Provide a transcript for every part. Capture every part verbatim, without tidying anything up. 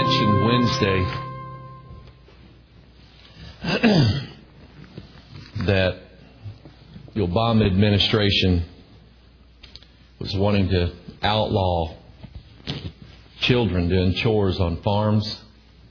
mentioned Wednesday that the Obama administration was wanting to outlaw children doing chores on farms.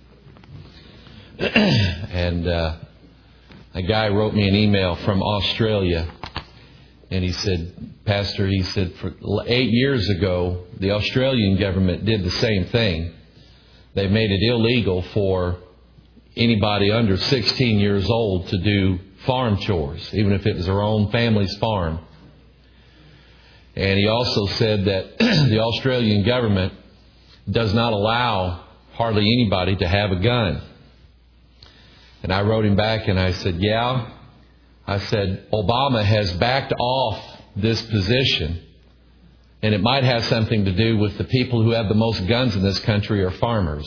And uh, a guy wrote me an email from Australia. And he said, Pastor, he said, for eight years ago, the Australian government did the same thing. They made it illegal for anybody under sixteen years old to do farm chores, even if it was their own family's farm. And he also said that the Australian government does not allow hardly anybody to have a gun. And I wrote him back and I said, yeah. I said, Obama has backed off this position, and it might have something to do with the people who have the most guns in this country are farmers.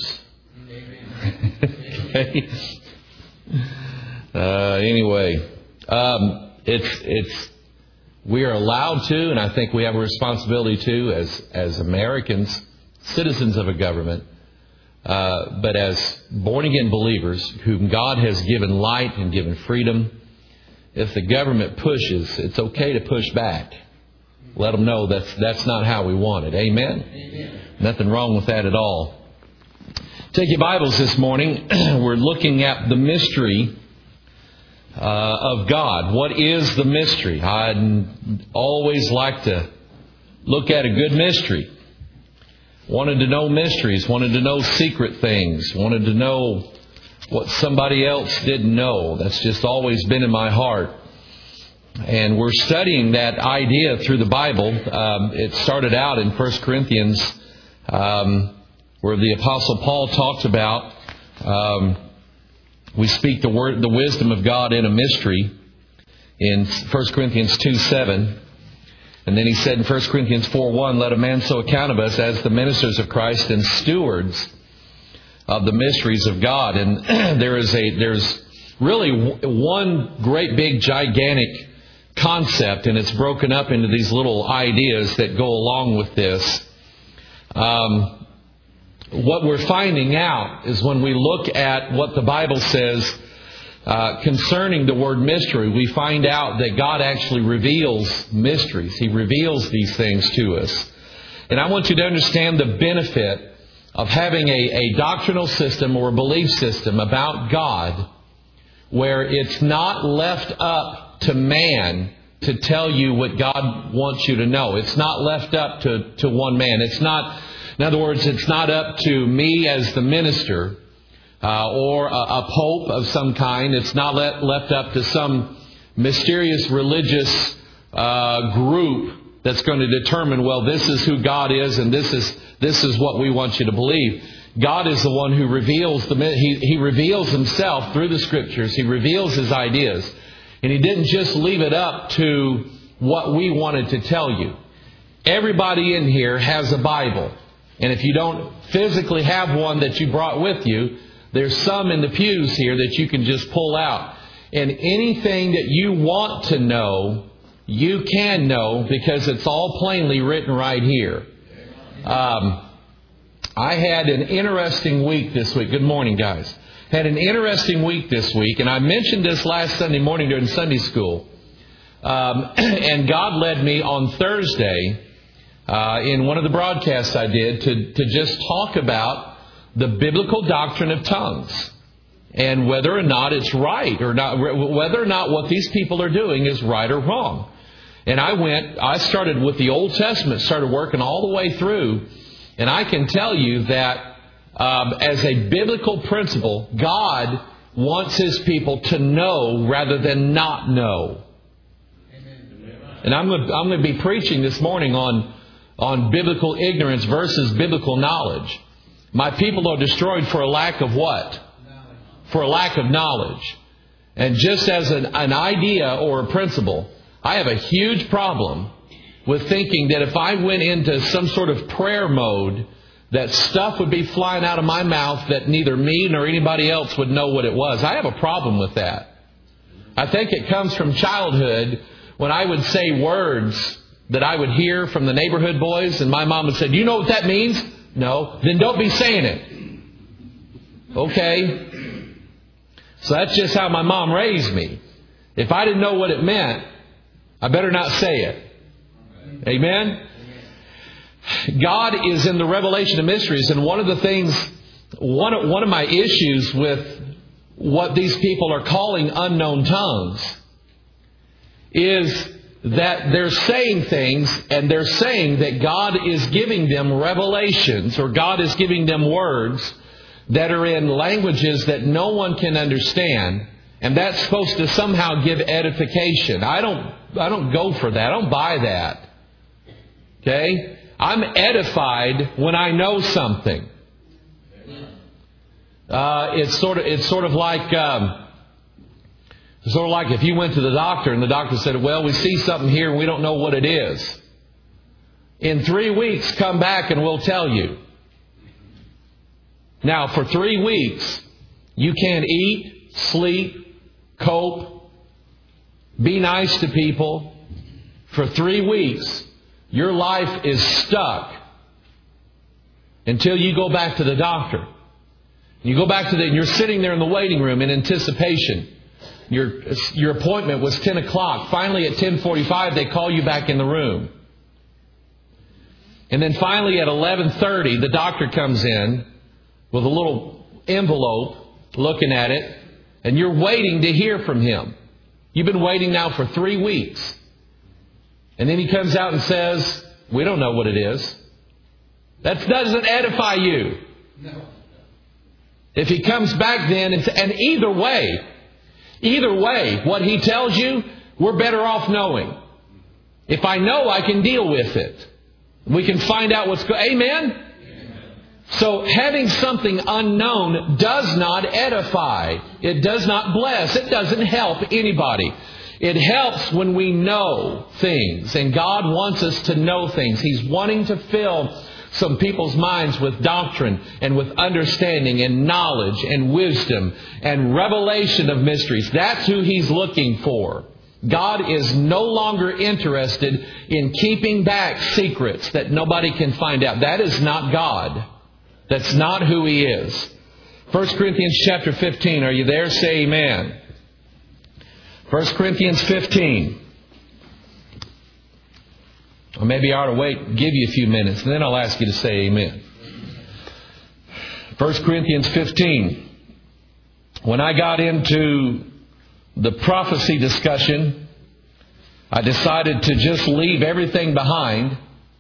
Okay. uh, anyway, um, it's it's we are allowed to, and I think we have a responsibility to, as as Americans, citizens of a government, uh, but as born again believers whom God has given light and given freedom. If the government pushes, it's okay to push back. Let them know that's that's not how we want it. Amen? Amen. Nothing wrong with that at all. Take your Bibles this morning. We're looking at the mystery uh, of God. What is the mystery? I always like to look at a good mystery. Wanted to know mysteries. Wanted to know secret things. Wanted to know what somebody else didn't know. That's just always been in my heart. And we're studying that idea through the Bible. Um, it started out in First Corinthians, um, where the Apostle Paul talks about um, we speak the word, the wisdom of God in a mystery in First Corinthians two seven. And then he said in First Corinthians four one, let a man so account of us as the ministers of Christ and stewards of the mysteries of God. And there is a there's really one great big gigantic concept, and it's broken up into these little ideas that go along with this. Um, what we're finding out is when we look at what the Bible says uh, concerning the word mystery, we find out that God actually reveals mysteries. He reveals these things to us. And I want you to understand the benefit of having a, a doctrinal system or a belief system about God where it's not left up to man to tell you what God wants you to know. It's not left up to, to one man. It's not, in other words, it's not up to me as the minister uh, or a, a pope of some kind. It's not let, left up to some mysterious religious uh, group that's going to determine, well, this is who God is and this is this is what we want you to believe. God is the one who reveals the he, he reveals Himself through the Scriptures. He reveals His ideas. And He didn't just leave it up to what we wanted to tell you. Everybody in here has a Bible. And if you don't physically have one that you brought with you, there's some in the pews here that you can just pull out. And anything that you want to know, you can know, because it's all plainly written right here. Um, I had an interesting week this week. Good morning, guys. Had an interesting week this week, and I mentioned this last Sunday morning during Sunday school. Um, and God led me on Thursday uh, in one of the broadcasts I did to, to just talk about the biblical doctrine of tongues and whether or not it's right or not, whether or not what these people are doing is right or wrong. And I went, I started with the Old Testament, started working all the way through. And I can tell you that um, as a biblical principle, God wants His people to know rather than not know. And I'm going to, I'm going to be preaching this morning on, on biblical ignorance versus biblical knowledge. My people are destroyed for a lack of what? For a lack of knowledge. And just as an, an idea or a principle, I have a huge problem with thinking that if I went into some sort of prayer mode, that stuff would be flying out of my mouth that neither me nor anybody else would know what it was. I have a problem with that. I think it comes from childhood when I would say words that I would hear from the neighborhood boys, and my mom would say, "Do you know what that means?" "No." "Then don't be saying it." Okay? So that's just how my mom raised me. If I didn't know what it meant, I better not say it. Amen? God is in the revelation of mysteries. And one of the things, one of, one of my issues with what these people are calling unknown tongues is that they're saying things, and they're saying that God is giving them revelations, or God is giving them words that are in languages that no one can understand, and that's supposed to somehow give edification. I don't I don't go for that. I don't buy that. Okay? I'm edified when I know something. Uh, it's sort of it's sort of like um, sort of like if you went to the doctor and the doctor said, "Well, we see something here and we don't know what it is. In three weeks, come back and we'll tell you." Now, for three weeks, you can't eat, sleep, cope, be nice to people. For three weeks, your life is stuck until you go back to the doctor. You go back to the, you're sitting there in the waiting room in anticipation. Your, your appointment was ten o'clock. Finally, at ten forty-five, they call you back in the room. And then finally, at eleven thirty, the doctor comes in with a little envelope, looking at it, and you're waiting to hear from him. You've been waiting now for three weeks. And then he comes out and says, "We don't know what it is." That doesn't edify you. No. If he comes back then, and, and either way, either way, what he tells you, we're better off knowing. If I know, I can deal with it. We can find out what's going on. Amen? So having something unknown does not edify. It does not bless. It doesn't help anybody. It helps when we know things. And God wants us to know things. He's wanting to fill some people's minds with doctrine and with understanding and knowledge and wisdom and revelation of mysteries. That's who He's looking for. God is no longer interested in keeping back secrets that nobody can find out. That is not God. That's not who He is. First Corinthians chapter fifteen. Are you there? Say amen. First Corinthians fifteen. Or maybe I ought to wait, give you a few minutes, and then I'll ask you to say amen. First Corinthians fifteen. When I got into the prophecy discussion, I decided to just leave everything behind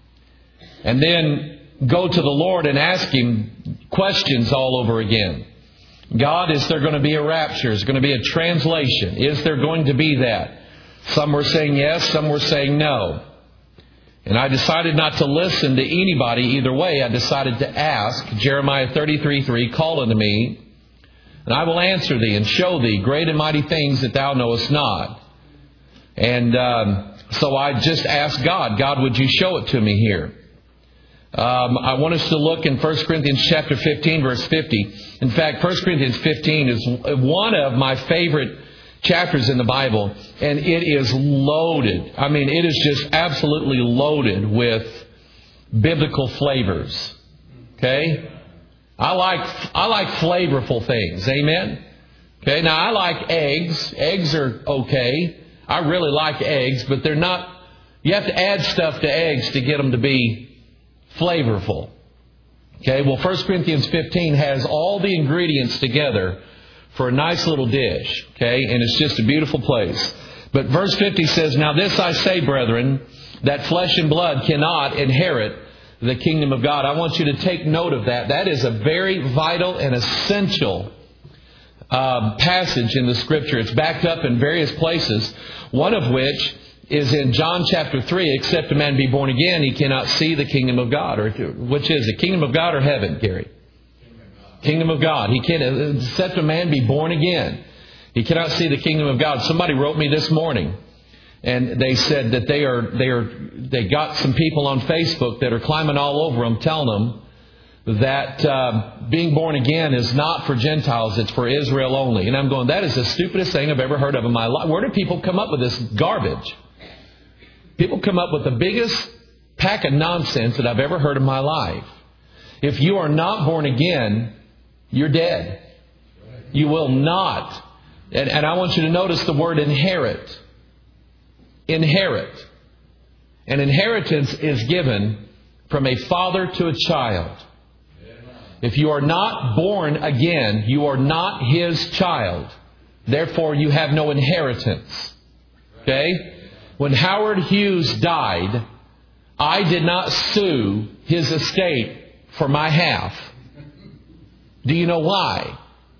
and then go to the Lord and ask Him questions all over again. God, is there going to be a rapture? Is there going to be a translation? Is there going to be that? Some were saying yes, some were saying no. And I decided not to listen to anybody either way. I decided to ask. Jeremiah thirty-three three, "Call unto me, and I will answer thee, and show thee great and mighty things that thou knowest not." And um, so I just asked God, God, would you show it to me here? Um, I want us to look in First Corinthians chapter fifteen, verse fifty. In fact, First Corinthians fifteen is one of my favorite chapters in the Bible, and it is loaded. I mean, it is just absolutely loaded with biblical flavors. Okay? I like I like flavorful things. Amen? Okay, now I like eggs. Eggs are okay. I really like eggs, but they're not... You have to add stuff to eggs to get them to be flavorful. Okay, well, First Corinthians fifteen has all the ingredients together for a nice little dish. Okay, and it's just a beautiful place. But verse fifty says, "Now this I say, brethren, that flesh and blood cannot inherit the kingdom of God." I want you to take note of that. That is a very vital and essential uh, passage in the Scripture. It's backed up in various places, one of which is in John chapter three. "Except a man be born again, he cannot see the kingdom of God." Or which is it, kingdom of God or heaven, Gary? Kingdom of God. He can't, except a man be born again, he cannot see the kingdom of God. Somebody wrote me this morning, and they said that they are they are they got some people on Facebook that are climbing all over them, telling them that uh, being born again is not for Gentiles; it's for Israel only. And I'm going, that is the stupidest thing I've ever heard of in my life. Where do people come up with this garbage? People come up with the biggest pack of nonsense that I've ever heard in my life. If you are not born again, you're dead. You will not. And, and I want you to notice the word inherit. Inherit. An inheritance is given from a father to a child. If you are not born again, you are not his child. Therefore, you have no inheritance. Okay? When Howard Hughes died, I did not sue his estate for my half. Do you know why?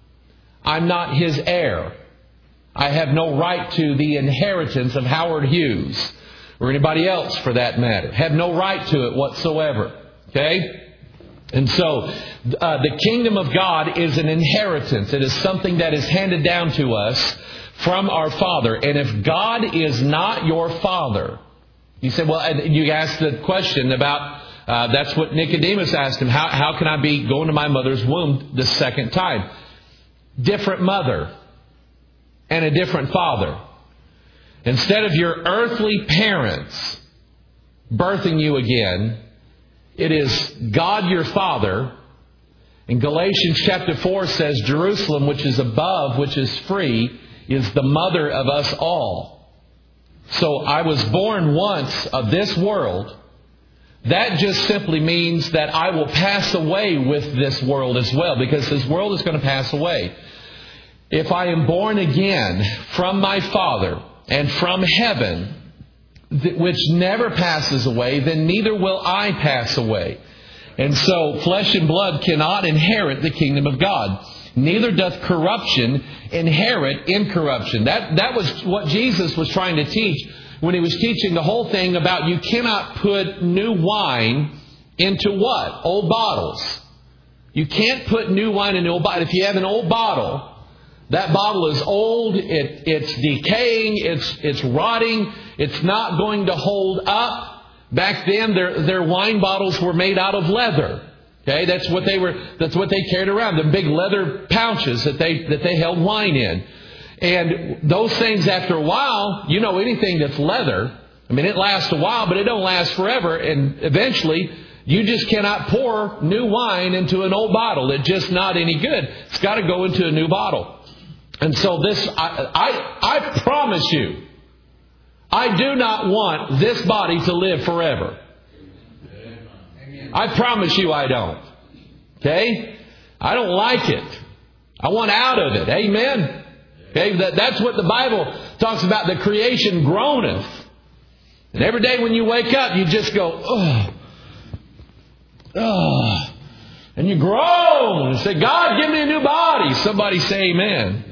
I'm not his heir. I have no right to the inheritance of Howard Hughes, or anybody else for that matter. Have no right to it whatsoever. Okay? And so, uh, the kingdom of God is an inheritance. It is something that is handed down to us from our Father. And if God is not your Father, you say, well, and you asked the question about, uh, that's what Nicodemus asked him, how, how can I be going to my mother's womb the second time? Different mother and a different father. Instead of your earthly parents birthing you again, it is God your Father. And Galatians chapter four says, Jerusalem, which is above, which is free, is the mother of us all. So I was born once of this world. That just simply means that I will pass away with this world as well, because this world is going to pass away. If I am born again from my Father and from heaven, which never passes away, then neither will I pass away. And so flesh and blood cannot inherit the kingdom of God. Neither doth corruption inherit incorruption. That, that was what Jesus was trying to teach when He was teaching the whole thing about you cannot put new wine into what? Old bottles. You can't put new wine into old bottles. If you have an old bottle, that bottle is old, it, it's decaying, it's it's rotting, it's not going to hold up. Back then, their their wine bottles were made out of leather. Okay, that's what they were. That's what they carried around. The big leather pouches that they that they held wine in. And those things, after a while, you know, anything that's leather, I mean, it lasts a while, but it don't last forever. And eventually, you just cannot pour new wine into an old bottle. It's just not any good. It's got to go into a new bottle. And so this, I, I, I promise you, I do not want this body to live forever. I promise you I don't. Okay? I don't like it. I want out of it. Amen? Okay? That, that's what the Bible talks about. The creation groaneth. And every day when you wake up, you just go, oh, oh. And you groan and say, God, give me a new body. Somebody say amen.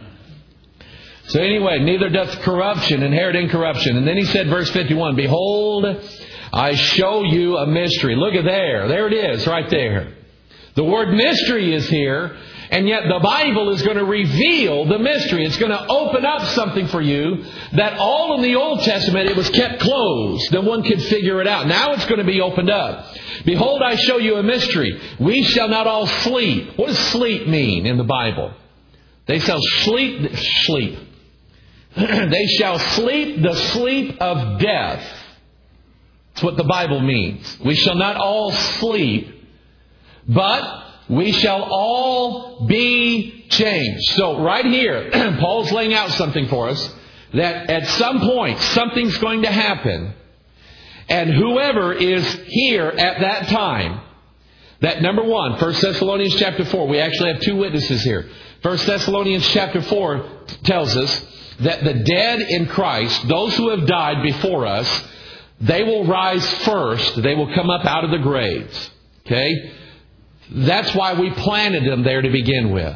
So anyway, neither doth corruption inherit incorruption. And then he said, verse fifty-one, behold, I show you a mystery. Look at there. There it is, right there. The word mystery is here, and yet the Bible is going to reveal the mystery. It's going to open up something for you that all in the Old Testament, it was kept closed. No one could figure it out. Now it's going to be opened up. Behold, I show you a mystery. We shall not all sleep. What does sleep mean in the Bible? They shall sleep, sleep. They shall sleep the sleep of death. That's what the Bible means. We shall not all sleep, but we shall all be changed. So right here, Paul's laying out something for us, that at some point something's going to happen. And whoever is here at that time, that number one, First Thessalonians chapter four, we actually have two witnesses here. First Thessalonians chapter four tells us that the dead in Christ, those who have died before us, they will rise first. They will come up out of the graves. Okay? That's why we planted them there to begin with.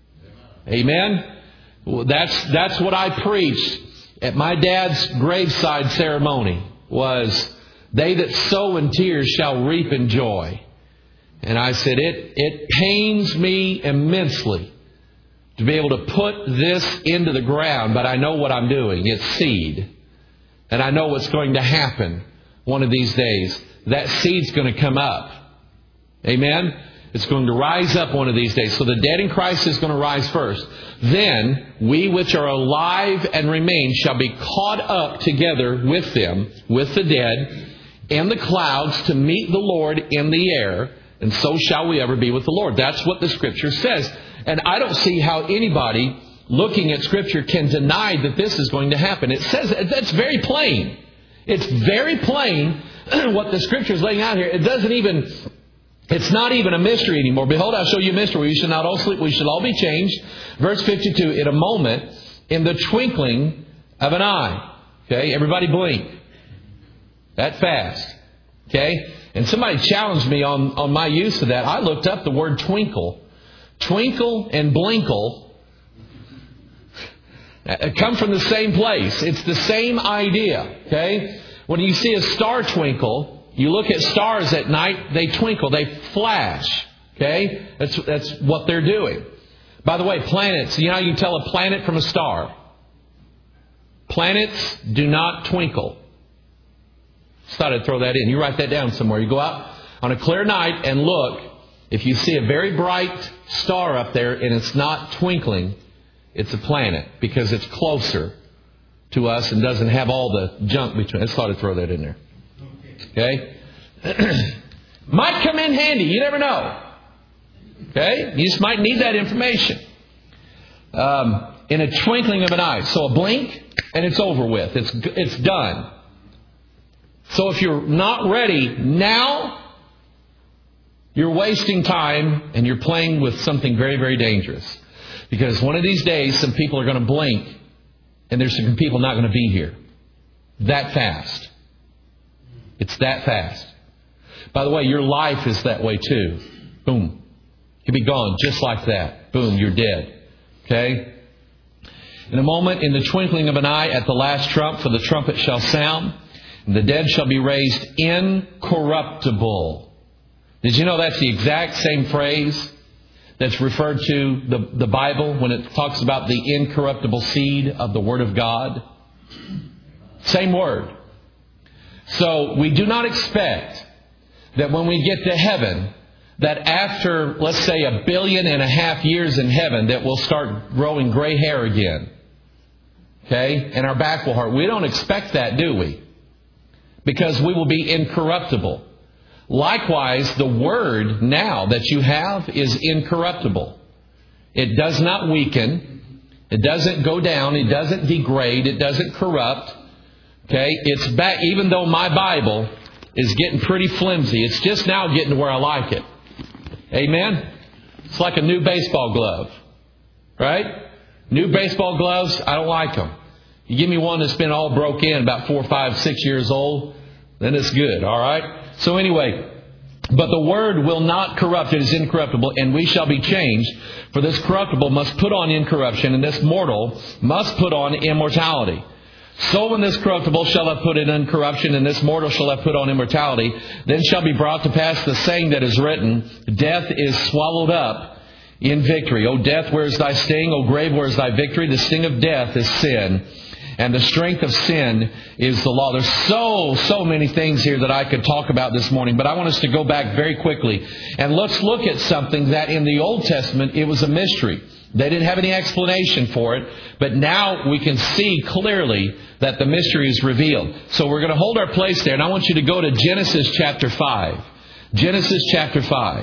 Amen? Well, that's, that's what I preached at my dad's graveside ceremony, was they that sow in tears shall reap in joy. And I said, it, it pains me immensely to be able to put this into the ground, but I know what I'm doing. It's seed. And I know what's going to happen one of these days. That seed's going to come up. Amen? It's going to rise up one of these days. So the dead in Christ is going to rise first. Then we which are alive and remain shall be caught up together with them, with the dead, in the clouds to meet the Lord in the air. and so shall we ever be with the Lord. That's what the Scripture says. And I don't see how anybody looking at Scripture can deny that this is going to happen. It says that's very plain. It's very plain what the Scripture is laying out here. It doesn't even, it's not even a mystery anymore. Behold, I'll show you a mystery. We should not all sleep. We should all be changed. Verse fifty-two, in a moment, in the twinkling of an eye. Okay, everybody blink. That fast. Okay, and somebody challenged me on, on my use of that. I looked up the word twinkle. Twinkle and blinkle come from the same place. It's the same idea. Okay, when you see a star twinkle, you look at stars at night, they twinkle, they flash. Okay, that's that's what they're doing. By the way, planets, you know how you tell a planet from a star? Planets do not twinkle. Just thought I'd throw that in. You write that down somewhere. You go out on a clear night and look. If you see a very bright star up there and it's not twinkling, it's a planet because it's closer to us and doesn't have all the junk between. I just thought I'd throw that in there. Okay? Might come in handy. You never know. Okay? You just might need that information. Um, in a twinkling of an eye. So a blink and it's over with. It's it's done. So if you're not ready now, you're wasting time and you're playing with something very, very dangerous. Because one of these days, some people are going to blink and there's some people not going to be here. That fast. It's that fast. By the way, your life is that way too. Boom. You'll be gone just like that. Boom, you're dead. Okay? In a moment, in the twinkling of an eye, at the last trump, for the trumpet shall sound, and the dead shall be raised incorruptible. Did you know that's the exact same phrase that's referred to the, the Bible when it talks about the incorruptible seed of the Word of God? Same word. So we do not expect that when we get to heaven, that after, let's say, a billion and a half years in heaven, that we'll start growing gray hair again. Okay? And our back will hurt. We don't expect that, do we? Because we will be incorruptible. Likewise, the Word now that you have is incorruptible. It does not weaken. It doesn't go down. It doesn't degrade. It doesn't corrupt. Okay? It's back, even though my Bible is getting pretty flimsy. It's just now getting to where I like it. Amen? It's like a new baseball glove. Right? New baseball gloves, I don't like them. You give me one that's been all broke in, about four, five, six years old, then it's good. All right? So anyway, but the Word will not corrupt. It is incorruptible, and we shall be changed. For this corruptible must put on incorruption, and this mortal must put on immortality. So when this corruptible shall have put in incorruption, and this mortal shall have put on immortality, then shall be brought to pass the saying that is written, death is swallowed up in victory. O death, where is thy sting? O grave, where is thy victory? The sting of death is sin, and the strength of sin is the law. There's so, so many things here that I could talk about this morning, but I want us to go back very quickly. And let's look at something that in the Old Testament, it was a mystery. They didn't have any explanation for it, but now we can see clearly that the mystery is revealed. So we're going to hold our place there, and I want you to go to Genesis chapter five. Genesis chapter five.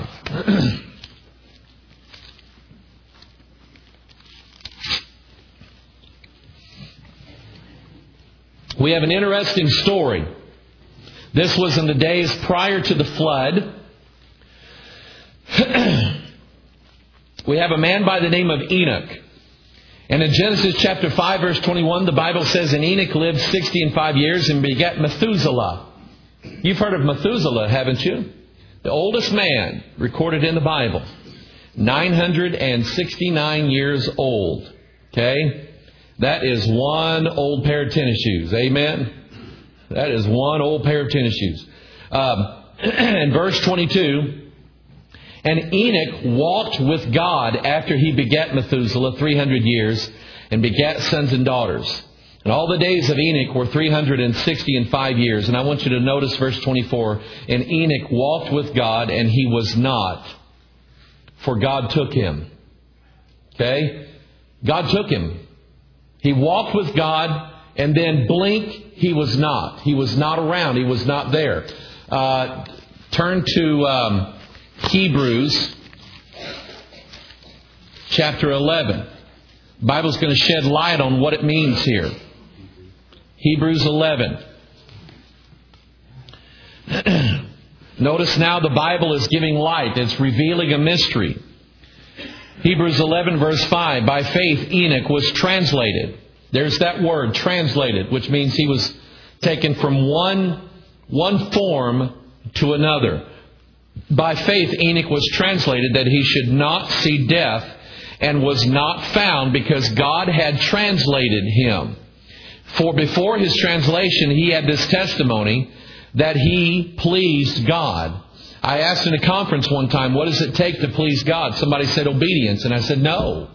We have an interesting story. This was in the days prior to the flood. We have a man by the name of Enoch. And in Genesis chapter five, verse twenty-one, the Bible says, and Enoch lived sixty and five years and begat Methuselah. You've heard of Methuselah, haven't you? The oldest man recorded in the Bible. nine hundred sixty-nine years old. Okay? That is one old pair of tennis shoes. Amen? That is one old pair of tennis shoes. Um, in verse twenty-two, and Enoch walked with God after he begat Methuselah three hundred years and begat sons and daughters. And all the days of Enoch were three hundred sixty and five years. And I want you to notice verse twenty-four. And Enoch walked with God, and he was not, for God took him. Okay? God took him. He walked with God, and then blink, he was not. He was not around. He was not there. Uh, turn to um, Hebrews chapter eleven. The Bible's going to shed light on what it means here. Hebrews eleven. Notice now the Bible is giving light. It's revealing a mystery. Hebrews eleven verse five. By faith Enoch was translated. There's that word, translated, which means he was taken from one, one form to another. By faith Enoch was translated that he should not see death, and was not found because God had translated him. For before his translation he had this testimony that he pleased God. I asked in a conference one time, what does it take to please God? Somebody said obedience, and I said no.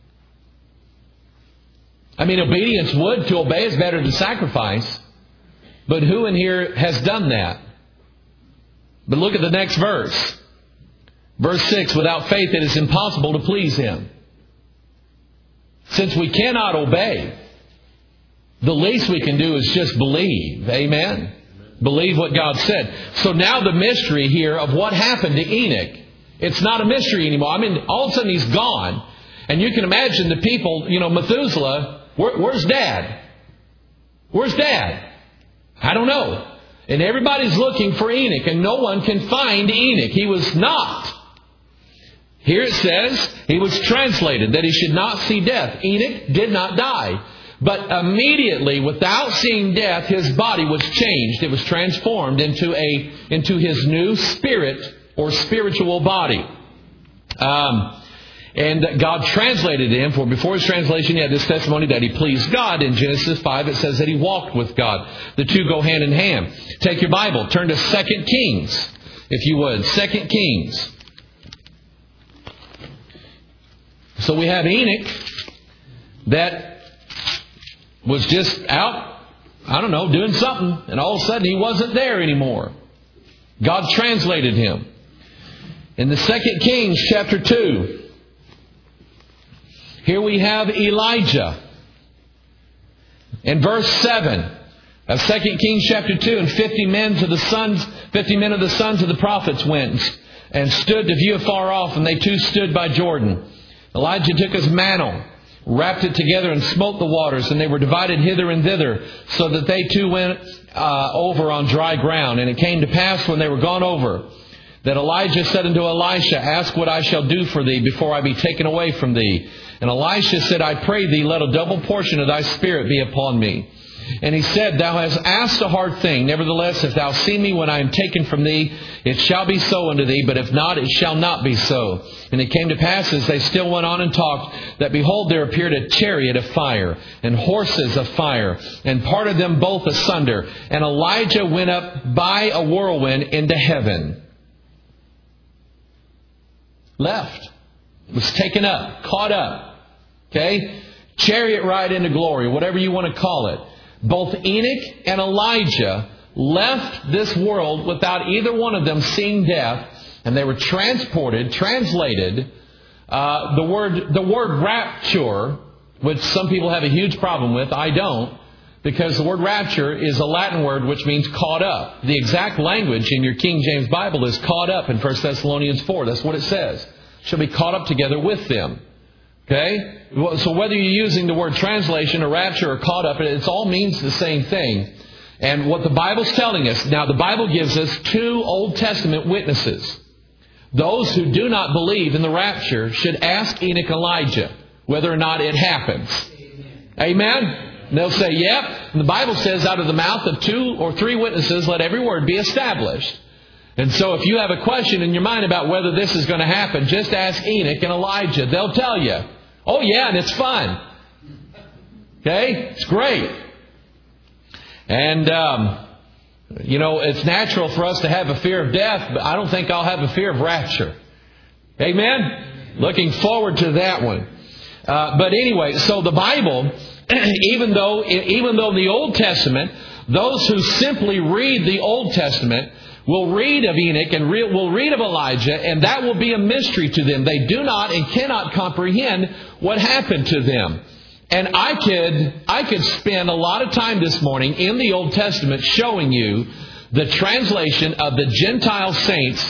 I mean, obedience would, to obey is better than sacrifice. But who in here has done that? But look at the next verse. Verse six, without faith it is impossible to please Him. Since we cannot obey, the least we can do is just believe. Amen? Believe what God said. So now the mystery here of what happened to Enoch, it's not a mystery anymore. I mean, all of a sudden he's gone. And you can imagine the people, you know, Methuselah, where, where's Dad? Where's Dad? I don't know. And everybody's looking for Enoch, and no one can find Enoch. He was not. Here it says, he was translated that he should not see death. Enoch did not die. But immediately, without seeing death, his body was changed. It was transformed into a into his new spirit or spiritual body. Um, and God translated him, for before his translation he had this testimony that he pleased God. In Genesis five it says that he walked with God. The two go hand in hand. Take your Bible, turn to Second Kings, if you would. Second Kings. So we have Enoch that was just out, I don't know, doing something, and all of a sudden he wasn't there anymore. God translated him. In the Second Kings chapter two, here we have Elijah. In verse seven of Second Kings chapter two, and fifty men to the sons, fifty men of the sons of the prophets went and stood to view afar off, and they too stood by Jordan. Elijah took his mantle, wrapped it together, and smote the waters, and they were divided hither and thither, so that they too went uh, over on dry ground. And it came to pass, when they were gone over, that Elijah said unto Elisha, ask what I shall do for thee before I be taken away from thee. And Elisha said, I pray thee, let a double portion of thy spirit be upon me. And he said, thou hast asked a hard thing. Nevertheless, if thou see me when I am taken from thee, it shall be so unto thee. But if not, it shall not be so. And it came to pass, as they still went on and talked, that behold, there appeared a chariot of fire, and horses of fire, and parted them both asunder. And Elijah went up by a whirlwind into heaven. Left. Was taken up. Caught up. Okay? Chariot ride into glory. Whatever you want to call it. Both Enoch and Elijah left this world without either one of them seeing death, and they were transported, translated. Uh, the word, the word rapture, which some people have a huge problem with, I don't, because the word rapture is a Latin word which means caught up. The exact language in your King James Bible is caught up in First Thessalonians four. That's what it says. Shall be caught up together with them. Okay? So whether you're using the word translation or rapture or caught up, it all means the same thing. And what the Bible's telling us, now the Bible gives us two Old Testament witnesses. Those who do not believe in the rapture should ask Enoch and Elijah whether or not it happens. Amen? And they'll say, yep. And the Bible says, out of the mouth of two or three witnesses, let every word be established. And so if you have a question in your mind about whether this is going to happen, just ask Enoch and Elijah. They'll tell you. Oh, yeah, and it's fun. Okay? It's great. And, um, you know, it's natural for us to have a fear of death, but I don't think I'll have a fear of rapture. Amen? Looking forward to that one. Uh, but anyway, so the Bible, even though, even though the Old Testament, those who simply read the Old Testament will read of Enoch and re- will read of Elijah, and that will be a mystery to them. They do not and cannot comprehend what happened to them. And I could, I could spend a lot of time this morning in the Old Testament showing you the translation of the Gentile saints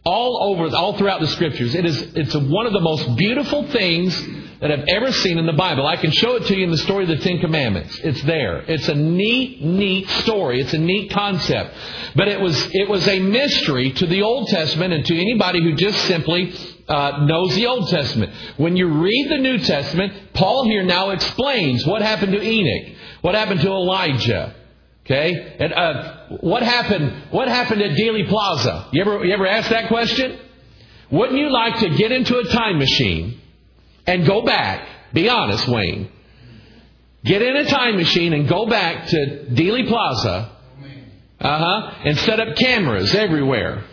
All over, all throughout the Scriptures. It is, it's one of the most beautiful things that I've ever seen in the Bible. I can show it to you in the story of the Ten Commandments. It's there. It's a neat, neat story. It's a neat concept. But it was, it was a mystery to the Old Testament and to anybody who just simply uh, knows the Old Testament. When you read the New Testament, Paul here now explains what happened to Enoch, what happened to Elijah. Okay, and uh, what happened? What happened at Dealey Plaza? You ever, you ever asked that question? Wouldn't you like to get into a time machine and go back? Be honest, Wayne. Get in a time machine and go back to Dealey Plaza, uh huh, and set up cameras everywhere.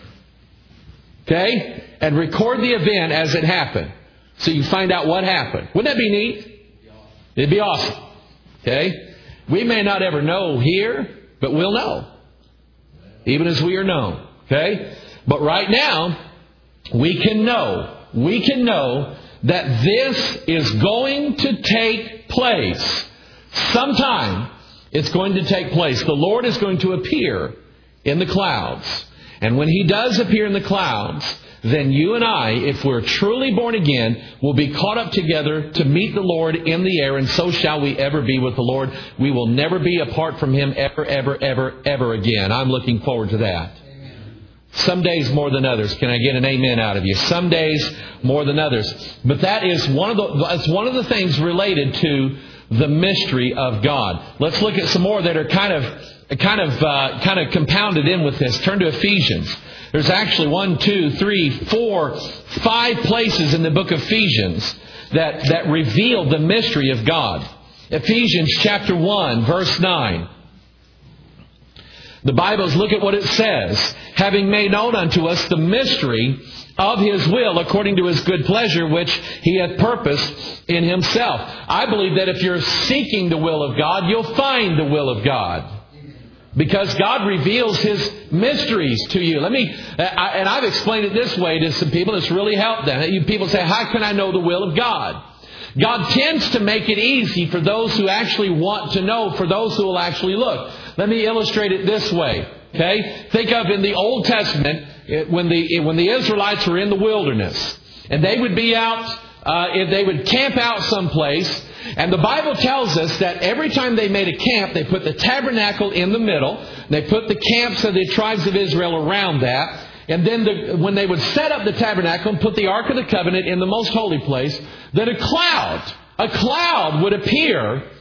Okay, and record the event as it happened, so you find out what happened. Wouldn't that be neat? It'd be awesome. Okay. We may not ever know here, but we'll know. Even as we are known. Okay? But right now, we can know. We can know that this is going to take place. Sometime it's going to take place. The Lord is going to appear in the clouds. And when He does appear in the clouds, then you and I, if we're truly born again, will be caught up together to meet the Lord in the air, and so shall we ever be with the Lord. We will never be apart from Him ever, ever, ever, ever again. I'm looking forward to that. Amen. Some days more than others. Can I get an amen out of you? Some days more than others. But that is one of the, that's one of the things related to the mystery of God. Let's look at some more that are kind of, kind of, uh, kind of compounded in with this. Turn to Ephesians. There's actually one, two, three, four, five places in the book of Ephesians that, that reveal the mystery of God. Ephesians chapter one, verse nine. The Bible's, look at what it says. Having made known unto us the mystery of His will according to His good pleasure, which He hath purposed in Himself. I believe that if you're seeking the will of God, you'll find the will of God. Because God reveals His mysteries to you. Let me, I, and I've explained it this way to some people. It's really helped them. You people say, how can I know the will of God? God tends to make it easy for those who actually want to know, for those who will actually look. Let me illustrate it this way. Okay? Think of in the Old Testament, when the, when the Israelites were in the wilderness, and they would be out, uh, if they would camp out someplace. And the Bible tells us that every time they made a camp, they put the tabernacle in the middle. They put the camps of the tribes of Israel around that. And then the, when they would set up the tabernacle and put the Ark of the Covenant in the most holy place, then a cloud, a cloud would appear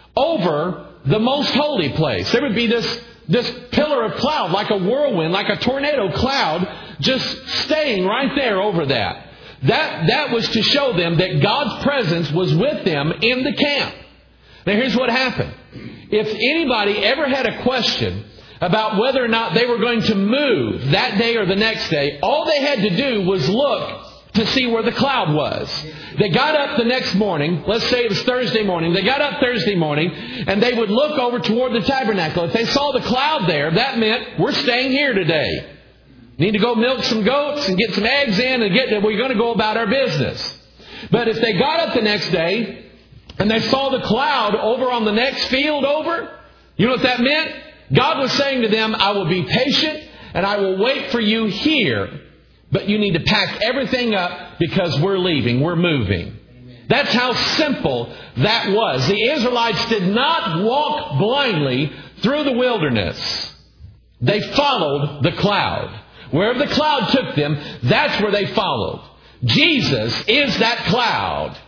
over the most holy place. There would be this, this pillar of cloud, like a whirlwind, like a tornado cloud, just staying right there over that. That, that was to show them that God's presence was with them in the camp. Now here's what happened. If anybody ever had a question about whether or not they were going to move that day or the next day, all they had to do was look to see where the cloud was. They got up the next morning, let's say it was Thursday morning, they got up Thursday morning and they would look over toward the tabernacle. If they saw the cloud there, that meant we're staying here today. Need to go milk some goats and get some eggs in and get, we're going to go about our business. But if they got up the next day and they saw the cloud over on the next field over, you know what that meant? God was saying to them, I will be patient and I will wait for you here. But you need to pack everything up because we're leaving, we're moving. That's how simple that was. The Israelites did not walk blindly through the wilderness. They followed the cloud. Wherever the cloud took them, that's where they followed. Jesus is that cloud.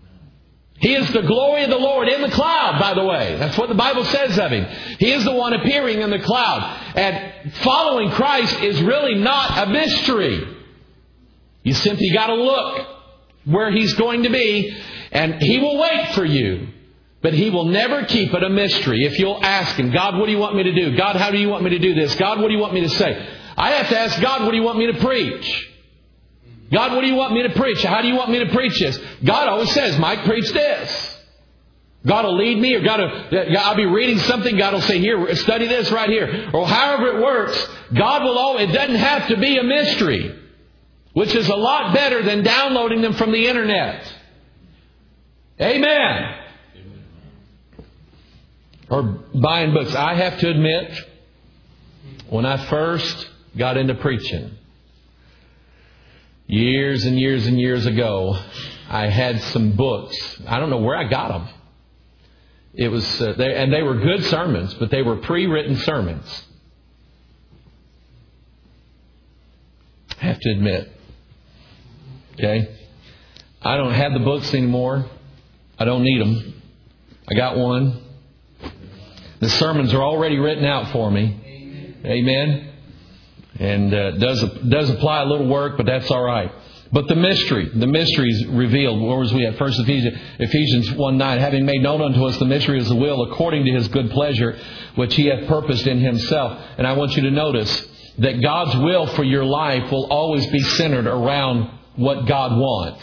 He is the glory of the Lord in the cloud, by the way. That's what the Bible says of Him. He is the one appearing in the cloud. And following Christ is really not a mystery. You simply got to look where He's going to be, and He will wait for you. But He will never keep it a mystery. If you'll ask Him, God, what do you want me to do? God, how do you want me to do this? God, what do you want me to say? I have to ask God, what do you want me to preach? God, what do you want me to preach? How do you want me to preach this? God always says, Mike, preach this. God will lead me, or God will, I'll be reading something, God will say, here, study this right here. Or however it works, God will always, it doesn't have to be a mystery, which is a lot better than downloading them from the internet. Amen. Or buying books. I have to admit, when I first got into preaching, Years and years and years ago, I had some books. I don't know where I got them. It was, uh, they, and they were good sermons, but they were pre-written sermons. I have to admit. Okay? I don't have the books anymore. I don't need them. I got one. The sermons are already written out for me. Amen. Amen. And uh, does does apply a little work, but that's all right. But the mystery, the mystery is revealed. Where was we at? First Ephesians, Ephesians one nine. Having made known unto us the mystery of the will, according to His good pleasure, which He hath purposed in Himself. And I want you to notice that God's will for your life will always be centered around what God wants.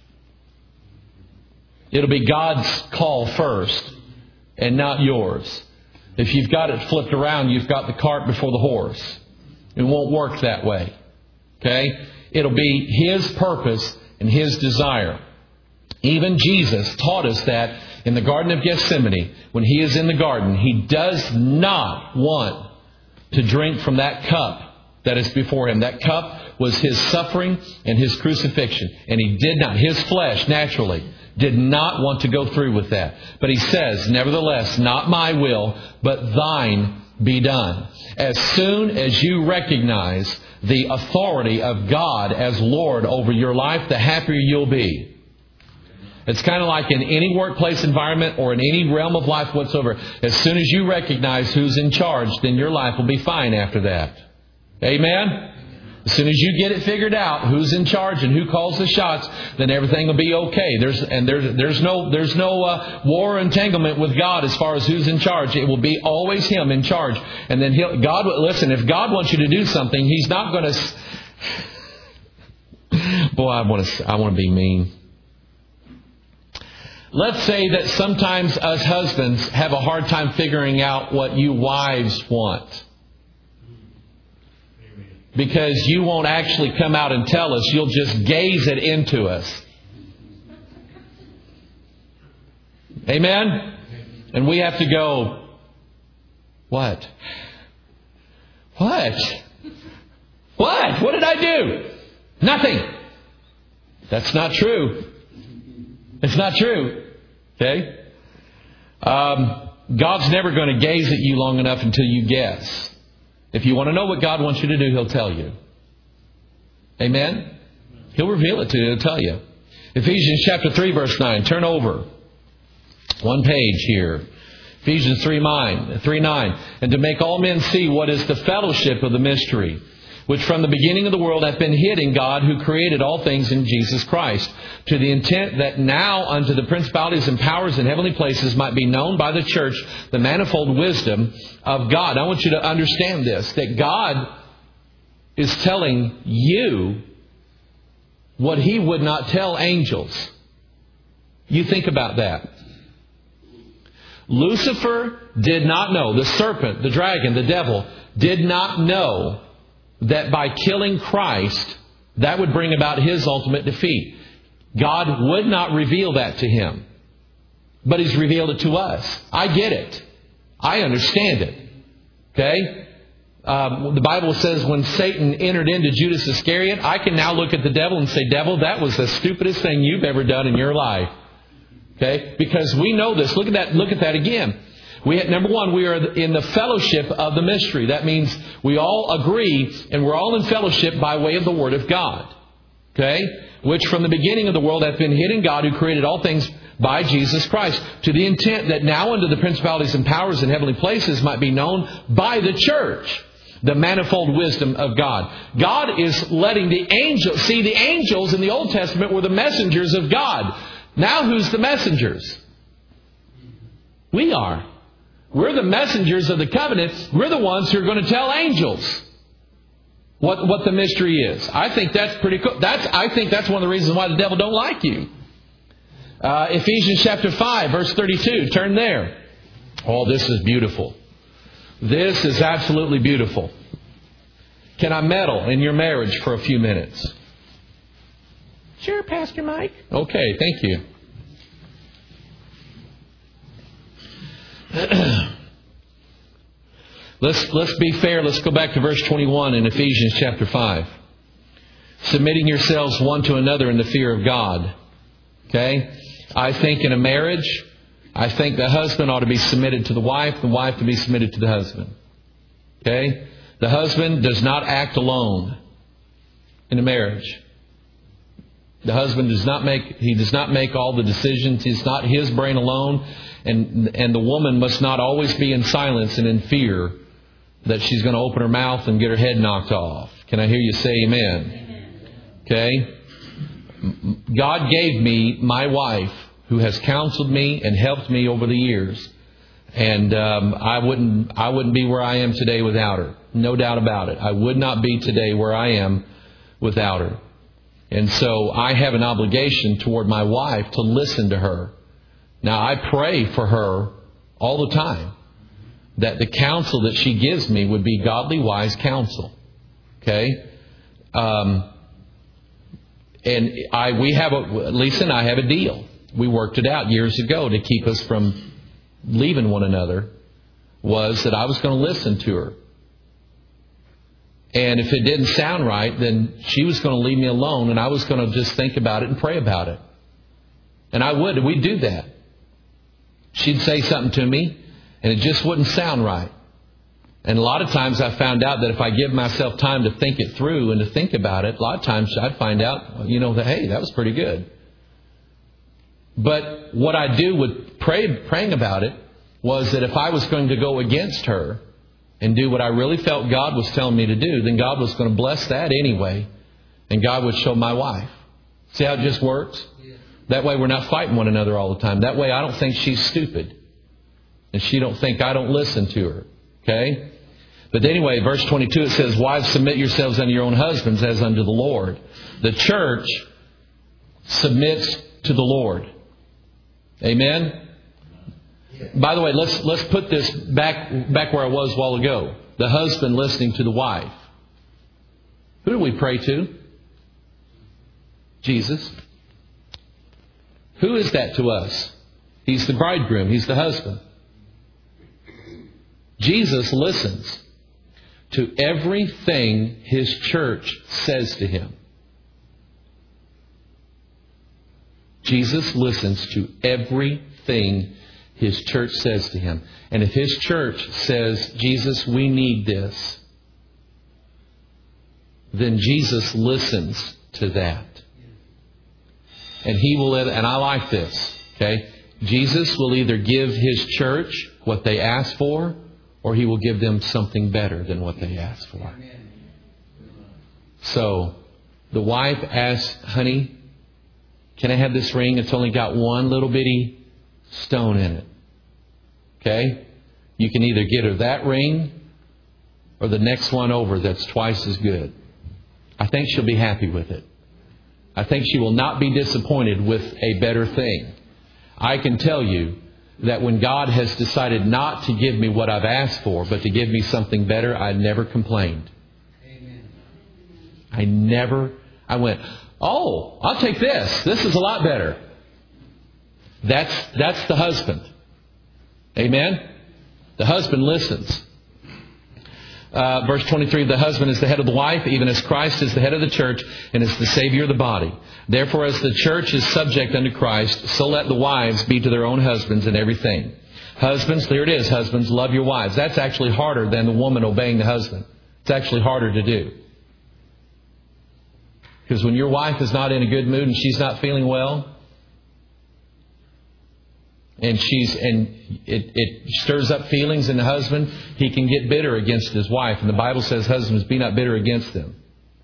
It'll be God's call first and not yours. If you've got it flipped around, you've got the cart before the horse. It won't work that way. Okay? It'll be His purpose and His desire. Even Jesus taught us that in the Garden of Gethsemane, when He is in the garden, He does not want to drink from that cup that is before Him. That cup was His suffering and His crucifixion. And He did not, His flesh naturally did not want to go through with that. But He says, nevertheless, not my will, but thine be done. As soon as you recognize the authority of God as Lord over your life, the happier you'll be. It's kind of like in any workplace environment or in any realm of life whatsoever. As soon as you recognize who's in charge, then your life will be fine after that. Amen? As soon as you get it figured out, who's in charge and who calls the shots, then everything will be okay. There's and there's there's no there's no uh, war or entanglement with God as far as who's in charge. It will be always Him in charge. And then He'll God listen. If God wants you to do something, He's not going to. Boy, I want to I want to be mean. Let's say that sometimes us husbands have a hard time figuring out what you wives want. Because you won't actually come out and tell us. You'll just gaze it into us. Amen? And we have to go, what? What? What? What did I do? Nothing. That's not true. It's not true. Okay? Um, God's never going to gaze at you long enough until you guess. If you want to know what God wants you to do, He'll tell you. Amen? He'll reveal it to you. He'll tell you. Ephesians chapter three, verse nine. Turn over. One page here. Ephesians three nine. And to make all men see what is the fellowship of the mystery, which from the beginning of the world hath been hid in God, who created all things in Jesus Christ, to the intent that now unto the principalities and powers in heavenly places might be known by the church the manifold wisdom of God. I want you to understand this, that God is telling you what He would not tell angels. You think about that. Lucifer did not know, the serpent, the dragon, the devil, did not know that by killing Christ, that would bring about his ultimate defeat. God would not reveal that to him. But He's revealed it to us. I get it. I understand it. Okay? Um, the Bible says when Satan entered into Judas Iscariot, I can now look at the devil and say, devil, that was the stupidest thing you've ever done in your life. Okay? Because we know this. Look at that. Look at that again. We number one, we are in the fellowship of the mystery. That means we all agree and we're all in fellowship by way of the Word of God. Okay? Which from the beginning of the world hath been hid in God, who created all things by Jesus Christ, to the intent that now unto the principalities and powers in heavenly places might be known by the church the manifold wisdom of God. God is letting the angels, see, the angels in the Old Testament were the messengers of God. Now who's the messengers? We are. We're the messengers of the covenant. We're the ones who are going to tell angels what, what the mystery is. I think that's pretty cool. That's, I think that's one of the reasons why the devil don't like you. Uh, Ephesians chapter five, verse thirty-two. Turn there. Oh, this is beautiful. This is absolutely beautiful. Can I meddle in your marriage for a few minutes? Sure, Pastor Mike. Okay, thank you. let's let's be fair. Let's go back to verse twenty-one in Ephesians chapter five. submitting yourselves one to another in the fear of God. Okay? I think in a marriage, I think the husband ought to be submitted to the wife, the wife to be submitted to the husband. Okay? The husband does not act alone in a marriage. The husband does not make, he does not make all the decisions. It's not his brain alone. And, and the woman must not always be in silence and in fear that she's going to open her mouth and get her head knocked off. Can I hear you say amen? Okay? God gave me my wife, who has counseled me and helped me over the years. And um, I wouldn't I wouldn't be where I am today without her. No doubt about it. I would not be today where I am without her. And so I have an obligation toward my wife to listen to her. Now, I pray for her all the time that the counsel that she gives me would be godly, wise counsel. Okay? Um, and I, we have a, Lisa and I have a deal. We worked it out years ago to keep us from leaving one another, was that I was going to listen to her. And if it didn't sound right, then she was going to leave me alone, and I was going to just think about it and pray about it. And I would. We'd do that. She'd say something to me, and it just wouldn't sound right. And a lot of times I found out that if I give myself time to think it through and to think about it, a lot of times I'd find out, you know, that, hey, that was pretty good. But what I do with pray, praying about it was that if I was going to go against her and do what I really felt God was telling me to do, then God was going to bless that anyway. And God would show my wife. See how it just works? That way we're not fighting one another all the time. That way I don't think she's stupid. And she don't think I don't listen to her. Okay? But anyway, verse twenty-two, it says, wives, submit yourselves unto your own husbands as unto the Lord. The church submits to the Lord. Amen? By the way, let's let's put this back back where I was a while ago. The husband listening to the wife. Who do we pray to? Jesus. Who is that to us? He's the bridegroom. He's the husband. Jesus listens to everything His church says to Him. Jesus listens to everything His church says to Him. And if His church says, Jesus, we need this, then Jesus listens to that. And He will, and I like this, okay? Jesus will either give His church what they ask for, or He will give them something better than what they ask for. So, the wife asks, honey, can I have this ring? It's only got one little bitty stone in it. Okay? You can either get her that ring or the next one over that's twice as good. I think she'll be happy with it. I think she will not be disappointed with a better thing. I can tell you that when God has decided not to give me what I've asked for, but to give me something better, I never complained. Amen. I never, I went, oh, I'll take this. This is a lot better. That's, that's the husband. Amen? The husband listens. Uh, verse twenty-three, the husband is the head of the wife, even as Christ is the head of the church and is the Savior of the body. Therefore, as the church is subject unto Christ, so let the wives be to their own husbands in everything. Husbands, there it is, husbands, love your wives. That's actually harder than the woman obeying the husband. It's actually harder to do. Because when your wife is not in a good mood and she's not feeling well, and she's and it, it stirs up feelings in the husband, he can get bitter against his wife. And the Bible says, husbands, be not bitter against them.